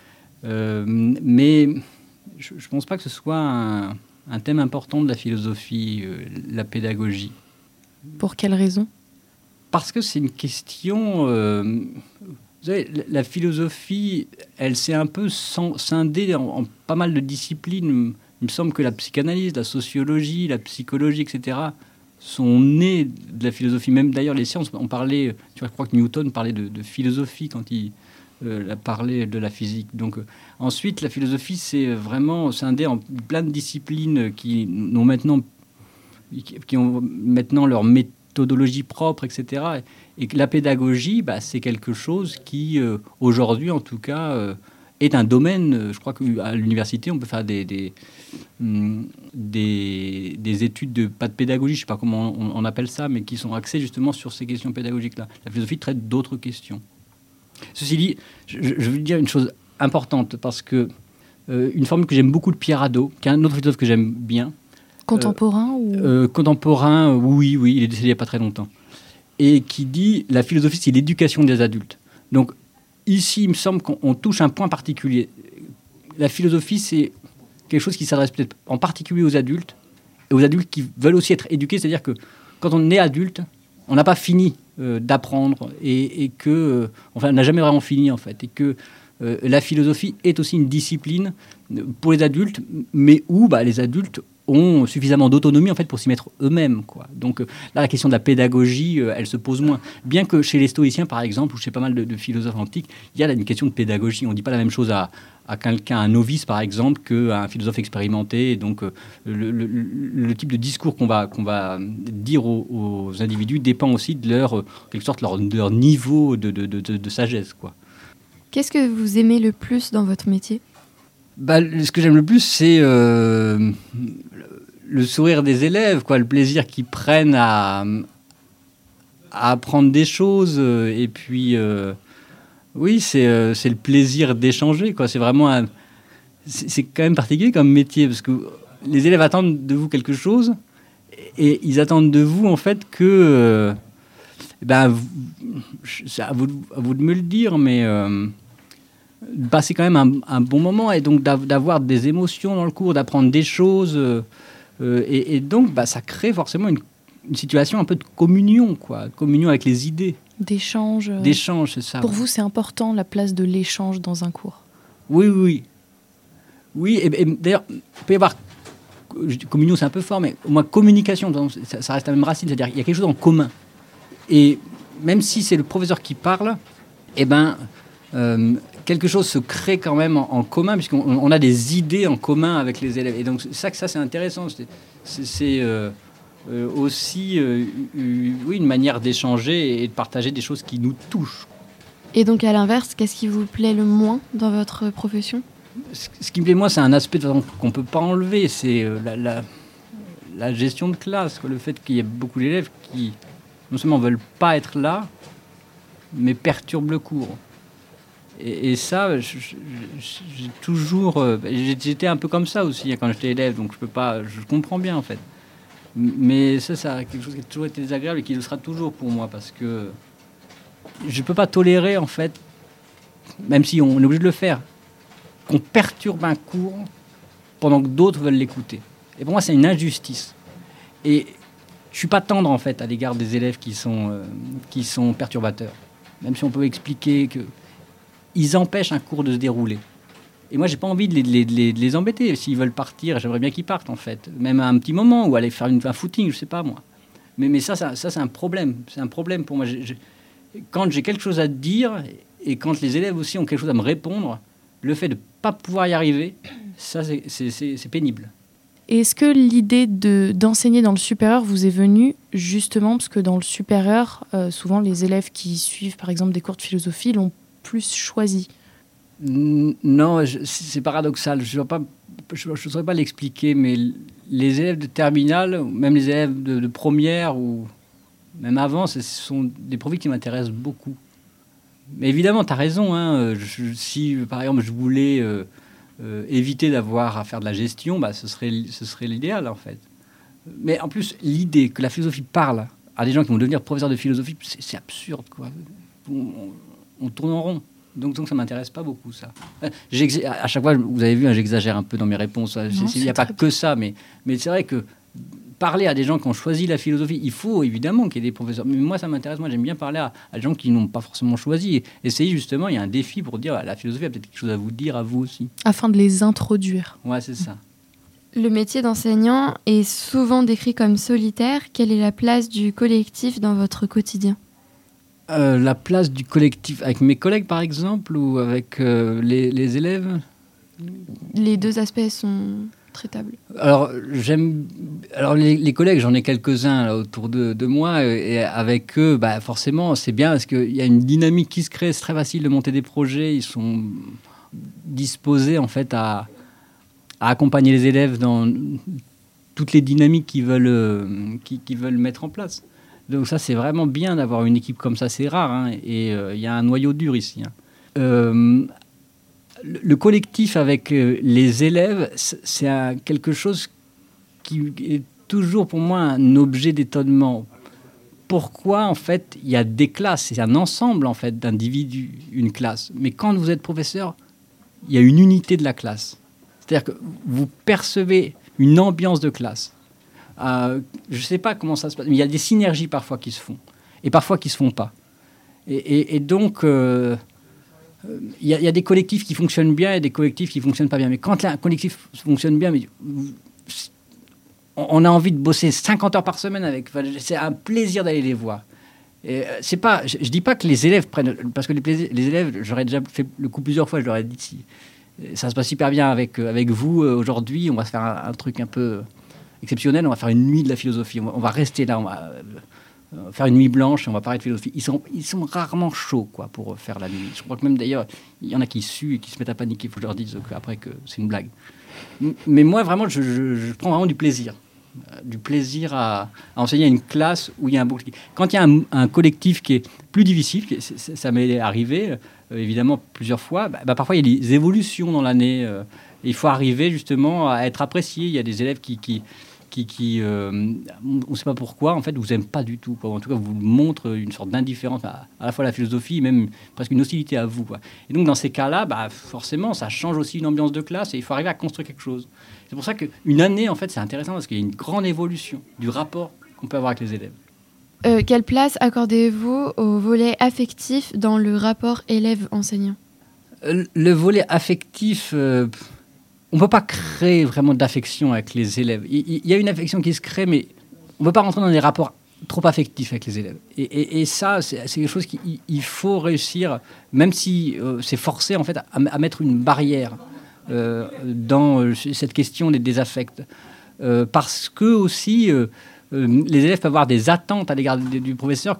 Mais je ne pense pas que ce soit un thème important de la philosophie, la pédagogie. Pour quelle raison ? Parce que c'est une question... vous savez, la philosophie, elle s'est un peu scindée en pas mal de disciplines. Il me semble que la psychanalyse, la sociologie, la psychologie, etc., sont nées de la philosophie. Même d'ailleurs, les sciences, on parlait, je crois que Newton parlait de philosophie quand il parlait de la physique. Donc, ensuite, la philosophie, c'est vraiment scindé en plein de disciplines qui ont maintenant leur méthodologie propre, etc. Et que la pédagogie, c'est quelque chose qui, aujourd'hui, en tout cas... est un domaine, je crois qu'à l'université, on peut faire des études pas de pédagogie, je ne sais pas comment on appelle ça, mais qui sont axées justement sur ces questions pédagogiques-là. La philosophie traite d'autres questions. Ceci dit, je veux dire une chose importante parce que une formule que j'aime beaucoup de Pierre Hadot, qui est un autre philosophe que j'aime bien. Contemporain ou... Contemporain, oui, il est décédé il n'y a pas très longtemps. Et qui dit la philosophie, c'est l'éducation des adultes. Donc ici, il me semble qu'on touche un point particulier. La philosophie, c'est quelque chose qui s'adresse peut-être en particulier aux adultes, et aux adultes qui veulent aussi être éduqués. C'est-à-dire que quand on est adulte, on n'a pas fini d'apprendre, et que, enfin, on n'a jamais vraiment fini, en fait. Et que la philosophie est aussi une discipline pour les adultes, mais où les adultes ont suffisamment d'autonomie en fait, pour s'y mettre eux-mêmes, quoi. Donc là, la question de la pédagogie, elle se pose moins. Bien que chez les stoïciens, par exemple, ou chez pas mal de philosophes antiques, il y a là une question de pédagogie. On ne dit pas la même chose à quelqu'un, un novice, par exemple, qu'à un philosophe expérimenté. Et donc, le type de discours qu'on va dire aux individus dépend aussi de quelque sorte, leur niveau de sagesse, quoi. Qu'est-ce que vous aimez le plus dans votre métier ? Ce que j'aime le plus, c'est le sourire des élèves, quoi, le plaisir qu'ils prennent à apprendre des choses. Et puis, oui, c'est le plaisir d'échanger, quoi. C'est vraiment c'est quand même particulier comme métier, parce que les élèves attendent de vous quelque chose, et ils attendent de vous, en fait, que... c'est à vous de me le dire, mais... passer quand même un bon moment, et donc d'avoir des émotions dans le cours, d'apprendre des choses, et donc ça crée forcément une situation un peu de communion, quoi, communion avec les idées. D'échange. D'échange, c'est ça. Pour vous, c'est important la place de l'échange dans un cours ? Oui. Oui, et d'ailleurs, il peut y avoir... Communion, c'est un peu fort, mais au moins communication, ça reste la même racine, c'est-à-dire qu'il y a quelque chose en commun. Et même si c'est le professeur qui parle, quelque chose se crée quand même en commun, puisqu'on a des idées en commun avec les élèves. Et donc ça c'est intéressant. C'est aussi une manière d'échanger et de partager des choses qui nous touchent. Et donc à l'inverse, qu'est-ce qui vous plaît le moins dans votre profession ? Ce qui me plaît moi, c'est un aspect de façon qu'on ne peut pas enlever. C'est la gestion de classe, quoi. Le fait qu'il y ait beaucoup d'élèves qui non seulement ne veulent pas être là, mais perturbent le cours. Et ça, j'ai toujours... j'étais un peu comme ça aussi quand j'étais élève, donc je comprends bien en fait. Mais ça a quelque chose qui a toujours été désagréable et qui le sera toujours pour moi, parce que je ne peux pas tolérer en fait, même si on est obligé de le faire, qu'on perturbe un cours pendant que d'autres veulent l'écouter. Et pour moi, c'est une injustice. Et je ne suis pas tendre en fait à l'égard des élèves qui sont perturbateurs. Même si on peut expliquer que ils empêchent un cours de se dérouler. Et moi, j'ai pas envie de les embêter. S'ils veulent partir, j'aimerais bien qu'ils partent, en fait. Même à un petit moment, ou aller faire un footing, je sais pas, moi. Mais ça, c'est un problème. C'est un problème pour moi. Quand j'ai quelque chose à dire, et quand les élèves aussi ont quelque chose à me répondre, le fait de pas pouvoir y arriver, ça, c'est pénible. Et est-ce que l'idée d'enseigner dans le supérieur vous est venue justement parce que dans le supérieur, souvent les élèves qui suivent, par exemple, des cours de philosophie l'ont plus choisi? Non, c'est paradoxal. Je ne saurais pas l'expliquer, mais les élèves de terminale, même les élèves de première, ou même avant, ce sont des profils qui m'intéressent beaucoup. Mais évidemment, tu as raison. Hein, si, par exemple, je voulais éviter d'avoir à faire de la gestion, ce serait l'idéal, en fait. Mais en plus, l'idée que la philosophie parle à des gens qui vont devenir professeurs de philosophie, c'est absurde, quoi. On tourne en rond. Donc ça ne m'intéresse pas beaucoup, ça. À chaque fois, vous avez vu, j'exagère un peu dans mes réponses. Il n'y a pas que ça, mais c'est vrai que parler à des gens qui ont choisi la philosophie, il faut évidemment qu'il y ait des professeurs. Mais moi, ça m'intéresse. Moi, j'aime bien parler à des gens qui n'ont pas forcément choisi. Et essayer, justement, il y a un défi pour dire la philosophie a peut-être quelque chose à vous dire, à vous aussi. Afin de les introduire. Ouais, c'est ça. Le métier d'enseignant est souvent décrit comme solitaire. Quelle est la place du collectif dans votre quotidien ? La place du collectif avec mes collègues, par exemple, ou avec les élèves ? Les deux aspects sont traitables. Alors, les collègues, j'en ai quelques-uns là, autour de moi, et avec eux, forcément, c'est bien parce qu'il y a une dynamique qui se crée. C'est très facile de monter des projets. Ils sont disposés, en fait, à accompagner les élèves dans toutes les dynamiques qu'ils veulent mettre en place. Donc ça, c'est vraiment bien d'avoir une équipe comme ça. C'est rare, hein, et il y a un noyau dur ici. Hein. le collectif avec les élèves, c'est quelque chose qui est toujours pour moi un objet d'étonnement. Pourquoi, en fait, il y a des classes, c'est un ensemble, en fait, d'individus, une classe. Mais quand vous êtes professeur, il y a une unité de la classe. C'est-à-dire que vous percevez une ambiance de classe. Je ne sais pas comment ça se passe, mais il y a des synergies parfois qui se font, et parfois qui ne se font pas. Et donc, il y a des collectifs qui fonctionnent bien et des collectifs qui ne fonctionnent pas bien. Mais quand un collectif fonctionne bien, on a envie de bosser 50 heures par semaine avec. Enfin, c'est un plaisir d'aller les voir. Et c'est pas, je dis pas que les élèves prennent, parce que les élèves, j'aurais déjà fait le coup plusieurs fois, je leur ai dit si ça se passe super bien avec vous aujourd'hui, on va se faire un truc un peu exceptionnel, on va faire une nuit de la philosophie, on va rester là, on va faire une nuit blanche, on va parler de philosophie. Ils sont rarement chauds quoi, pour faire la nuit. Je crois que même d'ailleurs, il y en a qui suent et qui se mettent à paniquer, il faut que je leur dise après que c'est une blague. Mais moi vraiment, je prends vraiment du plaisir à enseigner à une classe où il y a un beau collectif. Quand il y a un collectif qui est plus difficile, ça m'est arrivé évidemment plusieurs fois, parfois il y a des évolutions dans l'année. Il faut arriver justement à être apprécié. Il y a des élèves qui on ne sait pas pourquoi, en fait, vous n'aiment pas du tout. Quoi. En tout cas, vous montrent une sorte d'indifférence à la fois à la philosophie et même presque une hostilité à vous. Quoi. Et donc, dans ces cas-là, forcément, ça change aussi une ambiance de classe et il faut arriver à construire quelque chose. C'est pour ça qu'une année, en fait, c'est intéressant parce qu'il y a une grande évolution du rapport qu'on peut avoir avec les élèves. Quelle place accordez-vous au volet affectif dans le rapport élève-enseignant ? Le volet affectif... on ne peut pas créer vraiment d'affection avec les élèves. Il y a une affection qui se crée, mais on ne peut pas rentrer dans des rapports trop affectifs avec les élèves. Et ça, c'est quelque chose qu'il faut réussir, même si c'est forcé en fait, à mettre une barrière dans cette question des affects. Parce que aussi, les élèves peuvent avoir des attentes à l'égard du professeur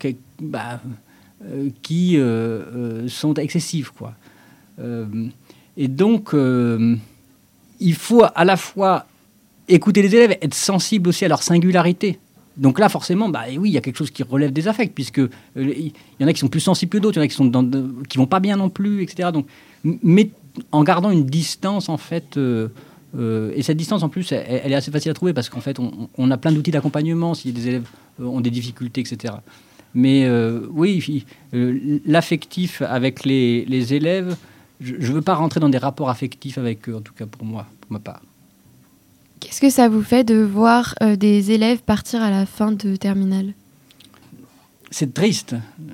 qui sont excessives, quoi. Et donc... il faut à la fois écouter les élèves, être sensible aussi à leur singularité. Donc là, forcément, oui, il y a quelque chose qui relève des affects, puisque il y en a qui sont plus sensibles que d'autres, il y en a qui vont pas bien non plus, etc. Donc, mais en gardant une distance, en fait, et cette distance, en plus, elle est assez facile à trouver, parce qu'en fait, on a plein d'outils d'accompagnement si des élèves ont des difficultés, etc. Mais oui, l'affectif avec les élèves... Je ne veux pas rentrer dans des rapports affectifs avec eux, en tout cas pour moi, pour ma part. Qu'est-ce que ça vous fait de voir des élèves partir à la fin de terminale ? C'est triste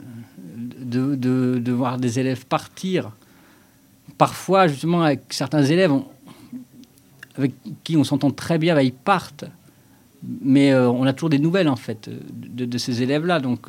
de voir des élèves partir. Parfois, justement, avec certains élèves avec qui on s'entend très bien, ils partent. Mais on a toujours des nouvelles, en fait, de ces élèves-là. Donc,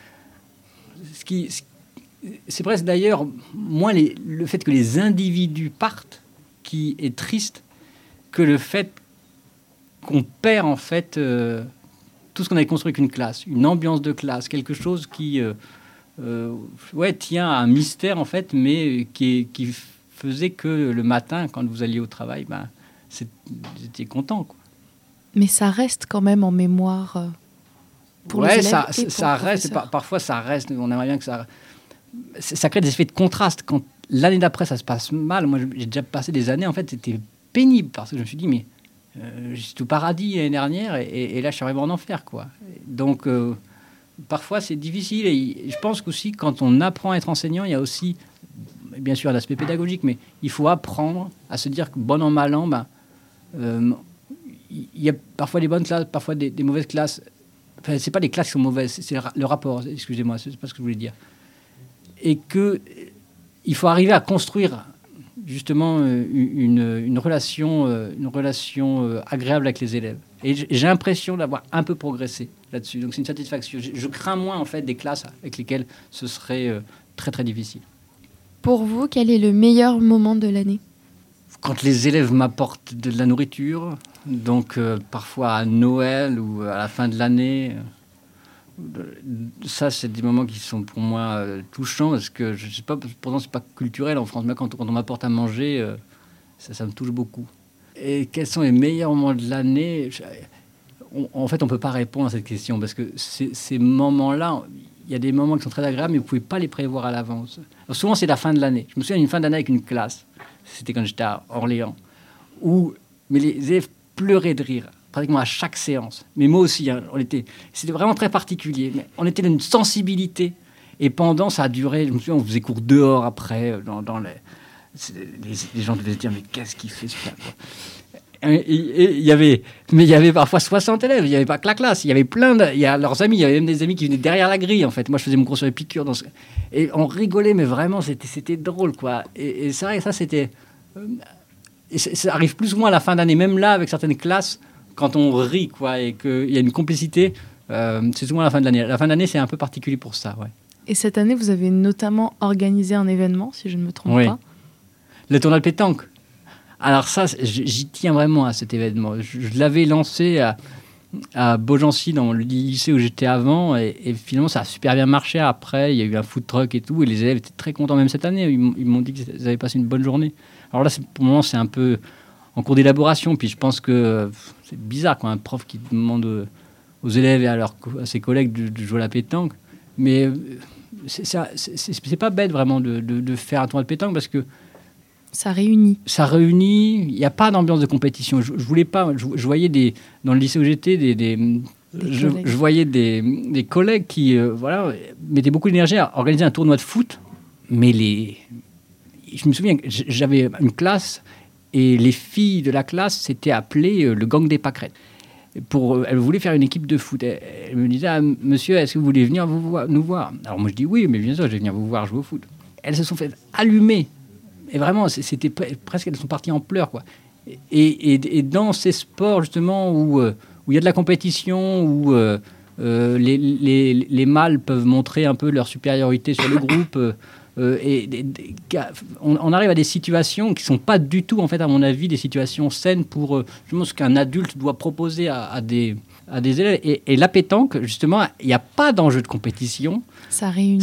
c'est presque d'ailleurs moins le fait que les individus partent qui est triste que le fait qu'on perd en fait tout ce qu'on avait construit avec une classe, une ambiance de classe, quelque chose qui tient à un mystère en fait, mais qui faisait que le matin quand vous alliez au travail, j'étais content, quoi. Mais ça reste quand même en mémoire pour les élèves ça reste. Parfois ça reste. On aimerait bien que ça crée des effets de contraste. Quand l'année d'après, ça se passe mal, moi, j'ai déjà passé des années, en fait, c'était pénible, parce que je me suis dit, mais j'étais au paradis l'année dernière, et là, je suis arrivé en enfer, quoi. Donc, parfois, c'est difficile, et je pense qu'aussi, quand on apprend à être enseignant, il y a aussi, bien sûr, l'aspect pédagogique, mais il faut apprendre à se dire que, bon an, mal an, il y a parfois des bonnes classes, parfois des mauvaises classes. Enfin, c'est pas les classes qui sont mauvaises, c'est le rapport, excusez-moi, c'est pas ce que je voulais dire. Et qu'il faut arriver à construire justement une relation agréable avec les élèves. Et j'ai l'impression d'avoir un peu progressé là-dessus. Donc c'est une satisfaction. Je crains moins en fait des classes avec lesquelles ce serait très très difficile. Pour vous, quel est le meilleur moment de l'année ? Quand les élèves m'apportent de la nourriture, donc parfois à Noël ou à la fin de l'année... Ça, c'est des moments qui sont pour moi touchants, parce que je sais pas, pourtant c'est pas culturel en France, mais quand on m'apporte à manger, ça me touche beaucoup. Et quels sont les meilleurs moments de l'année ? En fait, on peut pas répondre à cette question, parce que ces moments-là, il y a des moments qui sont très agréables, mais vous ne pouvez pas les prévoir à l'avance. Alors, souvent, c'est la fin de l'année. Je me souviens d'une fin d'année avec une classe, c'était quand j'étais à Orléans, mais les élèves pleuraient de rire, pratiquement à chaque séance. Mais moi aussi, hein, c'était vraiment très particulier. Mais on était d'une sensibilité. Et pendant, ça a duré, je me souviens, on faisait cours dehors après, les gens devaient se dire, mais qu'est-ce qu'il fait celui-là, quoi. Il y avait parfois 60 élèves, il n'y avait pas que la classe, il y avait il y a leurs amis, il y avait même des amis qui venaient derrière la grille, en fait. Moi, je faisais mon cours sur les piqûres. Et on rigolait, mais vraiment, c'était drôle, quoi. Et c'est vrai que ça, c'était... ça arrive plus ou moins à la fin d'année, même là, avec certaines classes, quand on rit, quoi, et qu'il y a une complicité, c'est souvent à la fin de l'année. La fin d'année, c'est un peu particulier pour ça, ouais. Et cette année, vous avez notamment organisé un événement, si je ne me trompe pas. Le tournoi de pétanque. Alors ça, j'y tiens vraiment à cet événement. Je l'avais lancé à Beaugency, dans le lycée où j'étais avant, et finalement, ça a super bien marché. Après, il y a eu un food truck et tout, et les élèves étaient très contents, même cette année. Ils m'ont dit qu'ils avaient passé une bonne journée. Alors là, pour le moment, c'est un peu en cours d'élaboration, puis je pense que c'est bizarre, quoi, un prof qui demande aux élèves et à ses collègues de jouer à la pétanque. Mais c'est pas bête, vraiment, de faire un tournoi de pétanque, parce que ça réunit. Il n'y a pas d'ambiance de compétition. Je voulais pas. Je voyais dans le lycée où j'étais je voyais des collègues qui mettaient beaucoup d'énergie à organiser un tournoi de foot. Mais je me souviens que j'avais une classe et les filles de la classe s'étaient appelées le gang des pâquerettes. Elles voulaient faire une équipe de foot. Elles me disaient, monsieur, est-ce que vous voulez venir nous voir? Alors moi je dis oui, mais bien sûr, je vais venir vous voir jouer au foot. Elles se sont fait allumer. Et vraiment, c'était presque, elles sont parties en pleurs, quoi. Et dans ces sports, justement, où il y a de la compétition, où les mâles peuvent montrer un peu leur supériorité sur le groupe, on arrive à des situations qui ne sont pas du tout, en fait, à mon avis, des situations saines pour justement, ce qu'un adulte doit proposer à des élèves. Et la pétanque, justement, il n'y a pas d'enjeu de compétition. Ça réunit.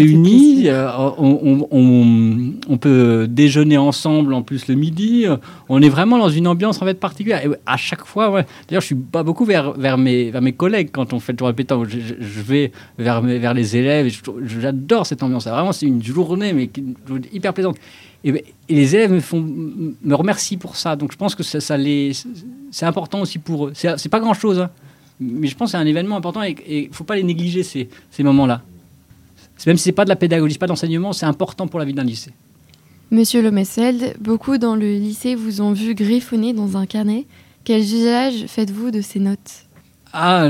On peut déjeuner ensemble en plus le midi. On est vraiment dans une ambiance en fait particulière. Et à chaque fois, ouais. D'ailleurs, je suis pas beaucoup vers mes collègues quand on fait le tour de pétanque. Je vais vers les élèves. J'adore cette ambiance. Vraiment, c'est une journée mais hyper plaisante. Et les élèves me remercient pour ça. Donc je pense que c'est important aussi pour eux. C'est pas grand chose, hein. Mais je pense que c'est un événement important et il ne faut pas les négliger, ces moments-là. Même si ce n'est pas de la pédagogie, pas d'enseignement, c'est important pour la vie d'un lycée. Monsieur Lomesfeld, beaucoup dans le lycée vous ont vu griffonner dans un carnet. Quel usage faites-vous de ces notes? Ah,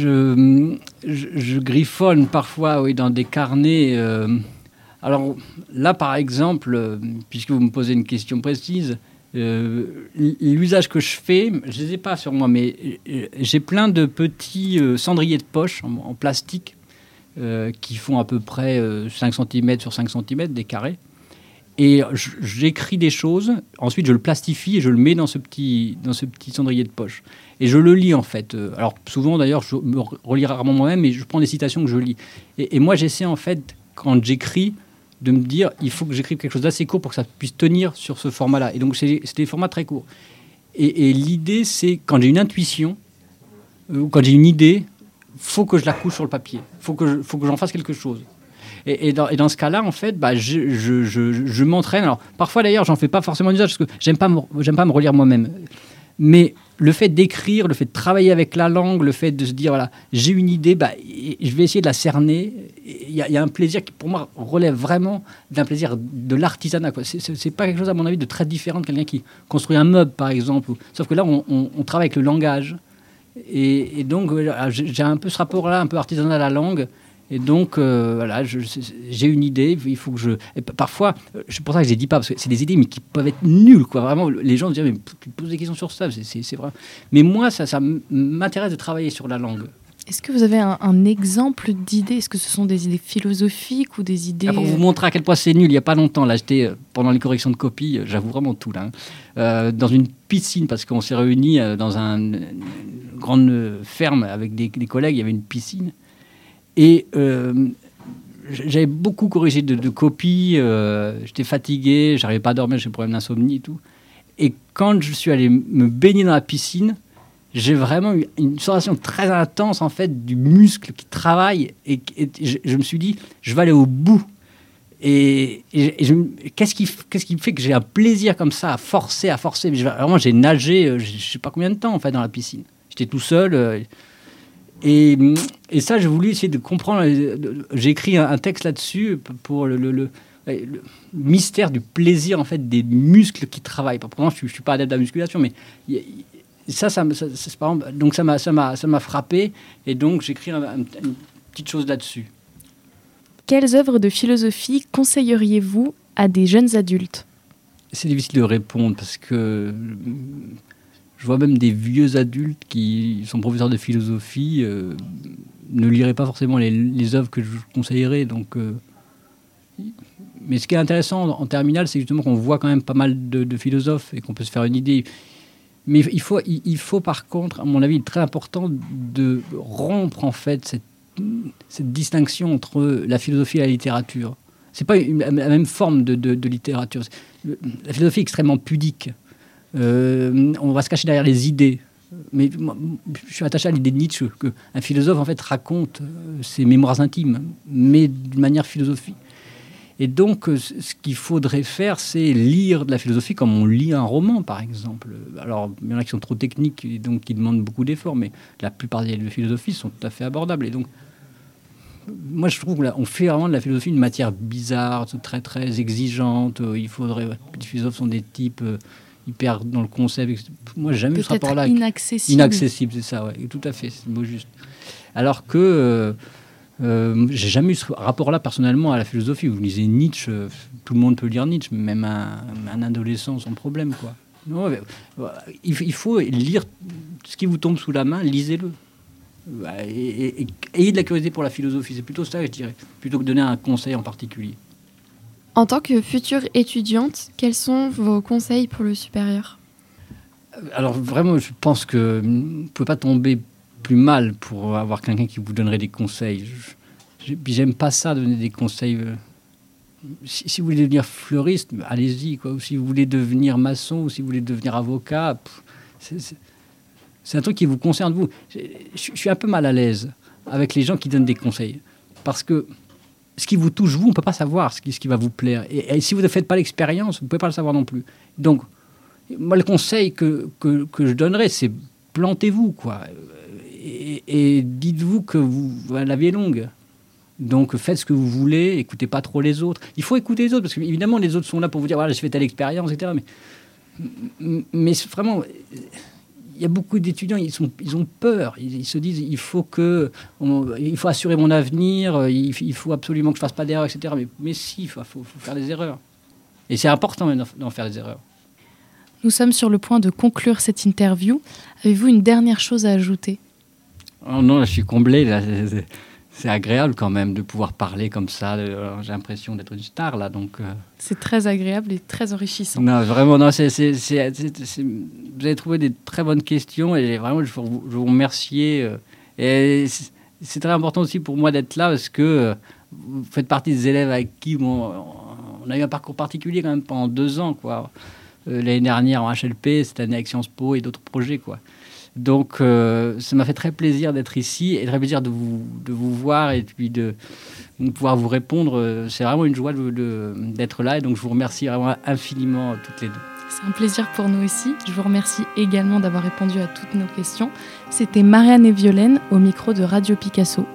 je griffonne parfois, oui, dans des carnets. Alors là, par exemple, puisque vous me posez une question précise, l'usage que je fais, je ne les ai pas sur moi, mais j'ai plein de petits cendriers de poche en plastique qui font à peu près 5 cm sur 5 cm, des carrés. Et j'écris des choses, ensuite je le plastifie et je le mets dans ce petit cendrier de poche. Et je le lis en fait. Alors souvent d'ailleurs, je me relis rarement moi-même, mais je prends des citations que je lis. Et moi j'essaie en fait, quand j'écris, de me dire il faut que j'écrive quelque chose d'assez court pour que ça puisse tenir sur ce format-là. Et donc c'est des formats très courts. Et l'idée c'est, quand j'ai une intuition, ou quand j'ai une idée, faut que je la couche sur le papier. Faut que j'en fasse quelque chose. Et dans ce cas-là, en fait, je m'entraîne. Alors, parfois, d'ailleurs, j'en fais pas forcément usage parce que j'aime pas me relire moi-même. Mais le fait d'écrire, le fait de travailler avec la langue, le fait de se dire, voilà, j'ai une idée, je vais essayer de la cerner. Il y a un plaisir qui, pour moi, relève vraiment d'un plaisir de l'artisanat, quoi. C'est pas quelque chose, à mon avis, de très différent de quelqu'un qui construit un meuble, par exemple. Sauf que là, on travaille avec le langage. Et donc, j'ai un peu ce rapport-là, un peu artisanal à la langue. Et donc, voilà, j'ai une idée, il faut que je... Et parfois, c'est pour ça que je ne les dis pas, parce que c'est des idées mais qui peuvent être nulles, quoi. Vraiment, les gens se disent, mais tu poses des questions sur ça, c'est vrai. Mais moi, ça m'intéresse de travailler sur la langue. Est-ce que vous avez un exemple d'idées? Est-ce que ce sont des idées philosophiques ou des idées... Pour vous montrer à quel point c'est nul, il n'y a pas longtemps, là, j'étais, pendant les corrections de copies, j'avoue vraiment tout, là, dans une piscine, parce qu'on s'est réunis dans une grande ferme avec des collègues, il y avait une piscine. Et j'avais beaucoup corrigé de copies, j'étais fatigué, j'arrivais pas à dormir, j'ai des problèmes d'insomnie et tout. Et quand je suis allé me baigner dans la piscine, j'ai vraiment eu une sensation très intense en fait du muscle qui travaille et je me suis dit je vais aller au bout et qu'est-ce qui fait que j'ai un plaisir comme ça à forcer vraiment j'ai nagé je sais pas combien de temps en fait dans la piscine, j'étais tout seul et ça j'ai voulu essayer de comprendre, j'ai écrit un texte là-dessus pour le mystère du plaisir en fait des muscles qui travaillent. Pourtant je suis pas adepte de la musculation, mais donc ça m'a frappé et donc j'écris une petite chose là-dessus. Quelles œuvres de philosophie conseilleriez-vous à des jeunes adultes ? C'est difficile de répondre parce que je vois même des vieux adultes qui sont professeurs de philosophie ne liraient pas forcément les œuvres que je conseillerais. Donc, mais ce qui est intéressant en terminale, c'est justement qu'on voit quand même pas mal de philosophes et qu'on peut se faire une idée. Mais il faut par contre, à mon avis, très important de rompre en fait cette distinction entre la philosophie et la littérature. C'est pas la même forme de littérature. La philosophie est extrêmement pudique. On va se cacher derrière les idées. Mais moi, je suis attaché à l'idée de Nietzsche, qu'un philosophe en fait raconte ses mémoires intimes, mais d'une manière philosophique. Et donc, ce qu'il faudrait faire, c'est lire de la philosophie comme on lit un roman, par exemple. Alors, il y en a qui sont trop techniques et donc qui demandent beaucoup d'efforts, mais la plupart des philosophies sont tout à fait abordables. Et donc, moi, je trouve qu'on fait vraiment de la philosophie une matière bizarre, très, très exigeante. Les philosophes sont des types hyper dans le concept. Moi, j'ai jamais eu ce rapport-là. Inaccessible. Inaccessible, c'est ça, ouais, tout à fait, c'est le mot juste. Alors que... j'ai jamais eu ce rapport-là personnellement à la philosophie. Vous lisez Nietzsche, tout le monde peut lire Nietzsche, même un adolescent sans problème, quoi. Non, il faut lire ce qui vous tombe sous la main, lisez-le. Et ayez de la curiosité pour la philosophie, c'est plutôt ça, je dirais, plutôt que de donner un conseil en particulier. En tant que future étudiante, quels sont vos conseils pour le supérieur ? Alors vraiment, je pense que vous ne pouvez pas tomber plus mal pour avoir quelqu'un qui vous donnerait des conseils. J'aime pas ça, donner des conseils. Si vous voulez devenir fleuriste, allez-y, quoi. Ou si vous voulez devenir maçon, ou si vous voulez devenir avocat, c'est un truc qui vous concerne, vous. Je suis un peu mal à l'aise avec les gens qui donnent des conseils. Parce que ce qui vous touche, vous, on ne peut pas savoir ce qui va vous plaire. Et si vous ne faites pas l'expérience, vous ne pouvez pas le savoir non plus. Donc, moi, le conseil que je donnerais, c'est plantez-vous, quoi. Et dites-vous que la vie est longue. Donc faites ce que vous voulez, écoutez pas trop les autres. Il faut écouter les autres, parce qu'évidemment, les autres sont là pour vous dire, voilà, j'ai fait telle expérience, etc. Mais vraiment, il y a beaucoup d'étudiants, ils ont peur. Ils se disent, il faut assurer mon avenir, il faut absolument que je fasse pas d'erreurs, etc. Mais si, il faut faire des erreurs. Et c'est important d'en faire des erreurs. Nous sommes sur le point de conclure cette interview. Avez-vous une dernière chose à ajouter ? Oh non, là, je suis comblé. Là. C'est agréable quand même de pouvoir parler comme ça. J'ai l'impression d'être une star là. Donc, c'est très agréable et très enrichissant. Non, vraiment, non, vous avez trouvé des très bonnes questions et vraiment, je vous remercie. Et c'est très important aussi pour moi d'être là parce que vous faites partie des élèves avec qui on a eu un parcours particulier quand même pendant 2 ans, quoi. L'année dernière en HLP, cette année avec Sciences Po et d'autres projets, quoi. Donc, ça m'a fait très plaisir d'être ici et très plaisir de vous voir et puis de pouvoir vous répondre. C'est vraiment une joie d'être là et donc je vous remercie vraiment infiniment toutes les deux. C'est un plaisir pour nous aussi. Je vous remercie également d'avoir répondu à toutes nos questions. C'était Marianne et Violaine au micro de Radio Picasso.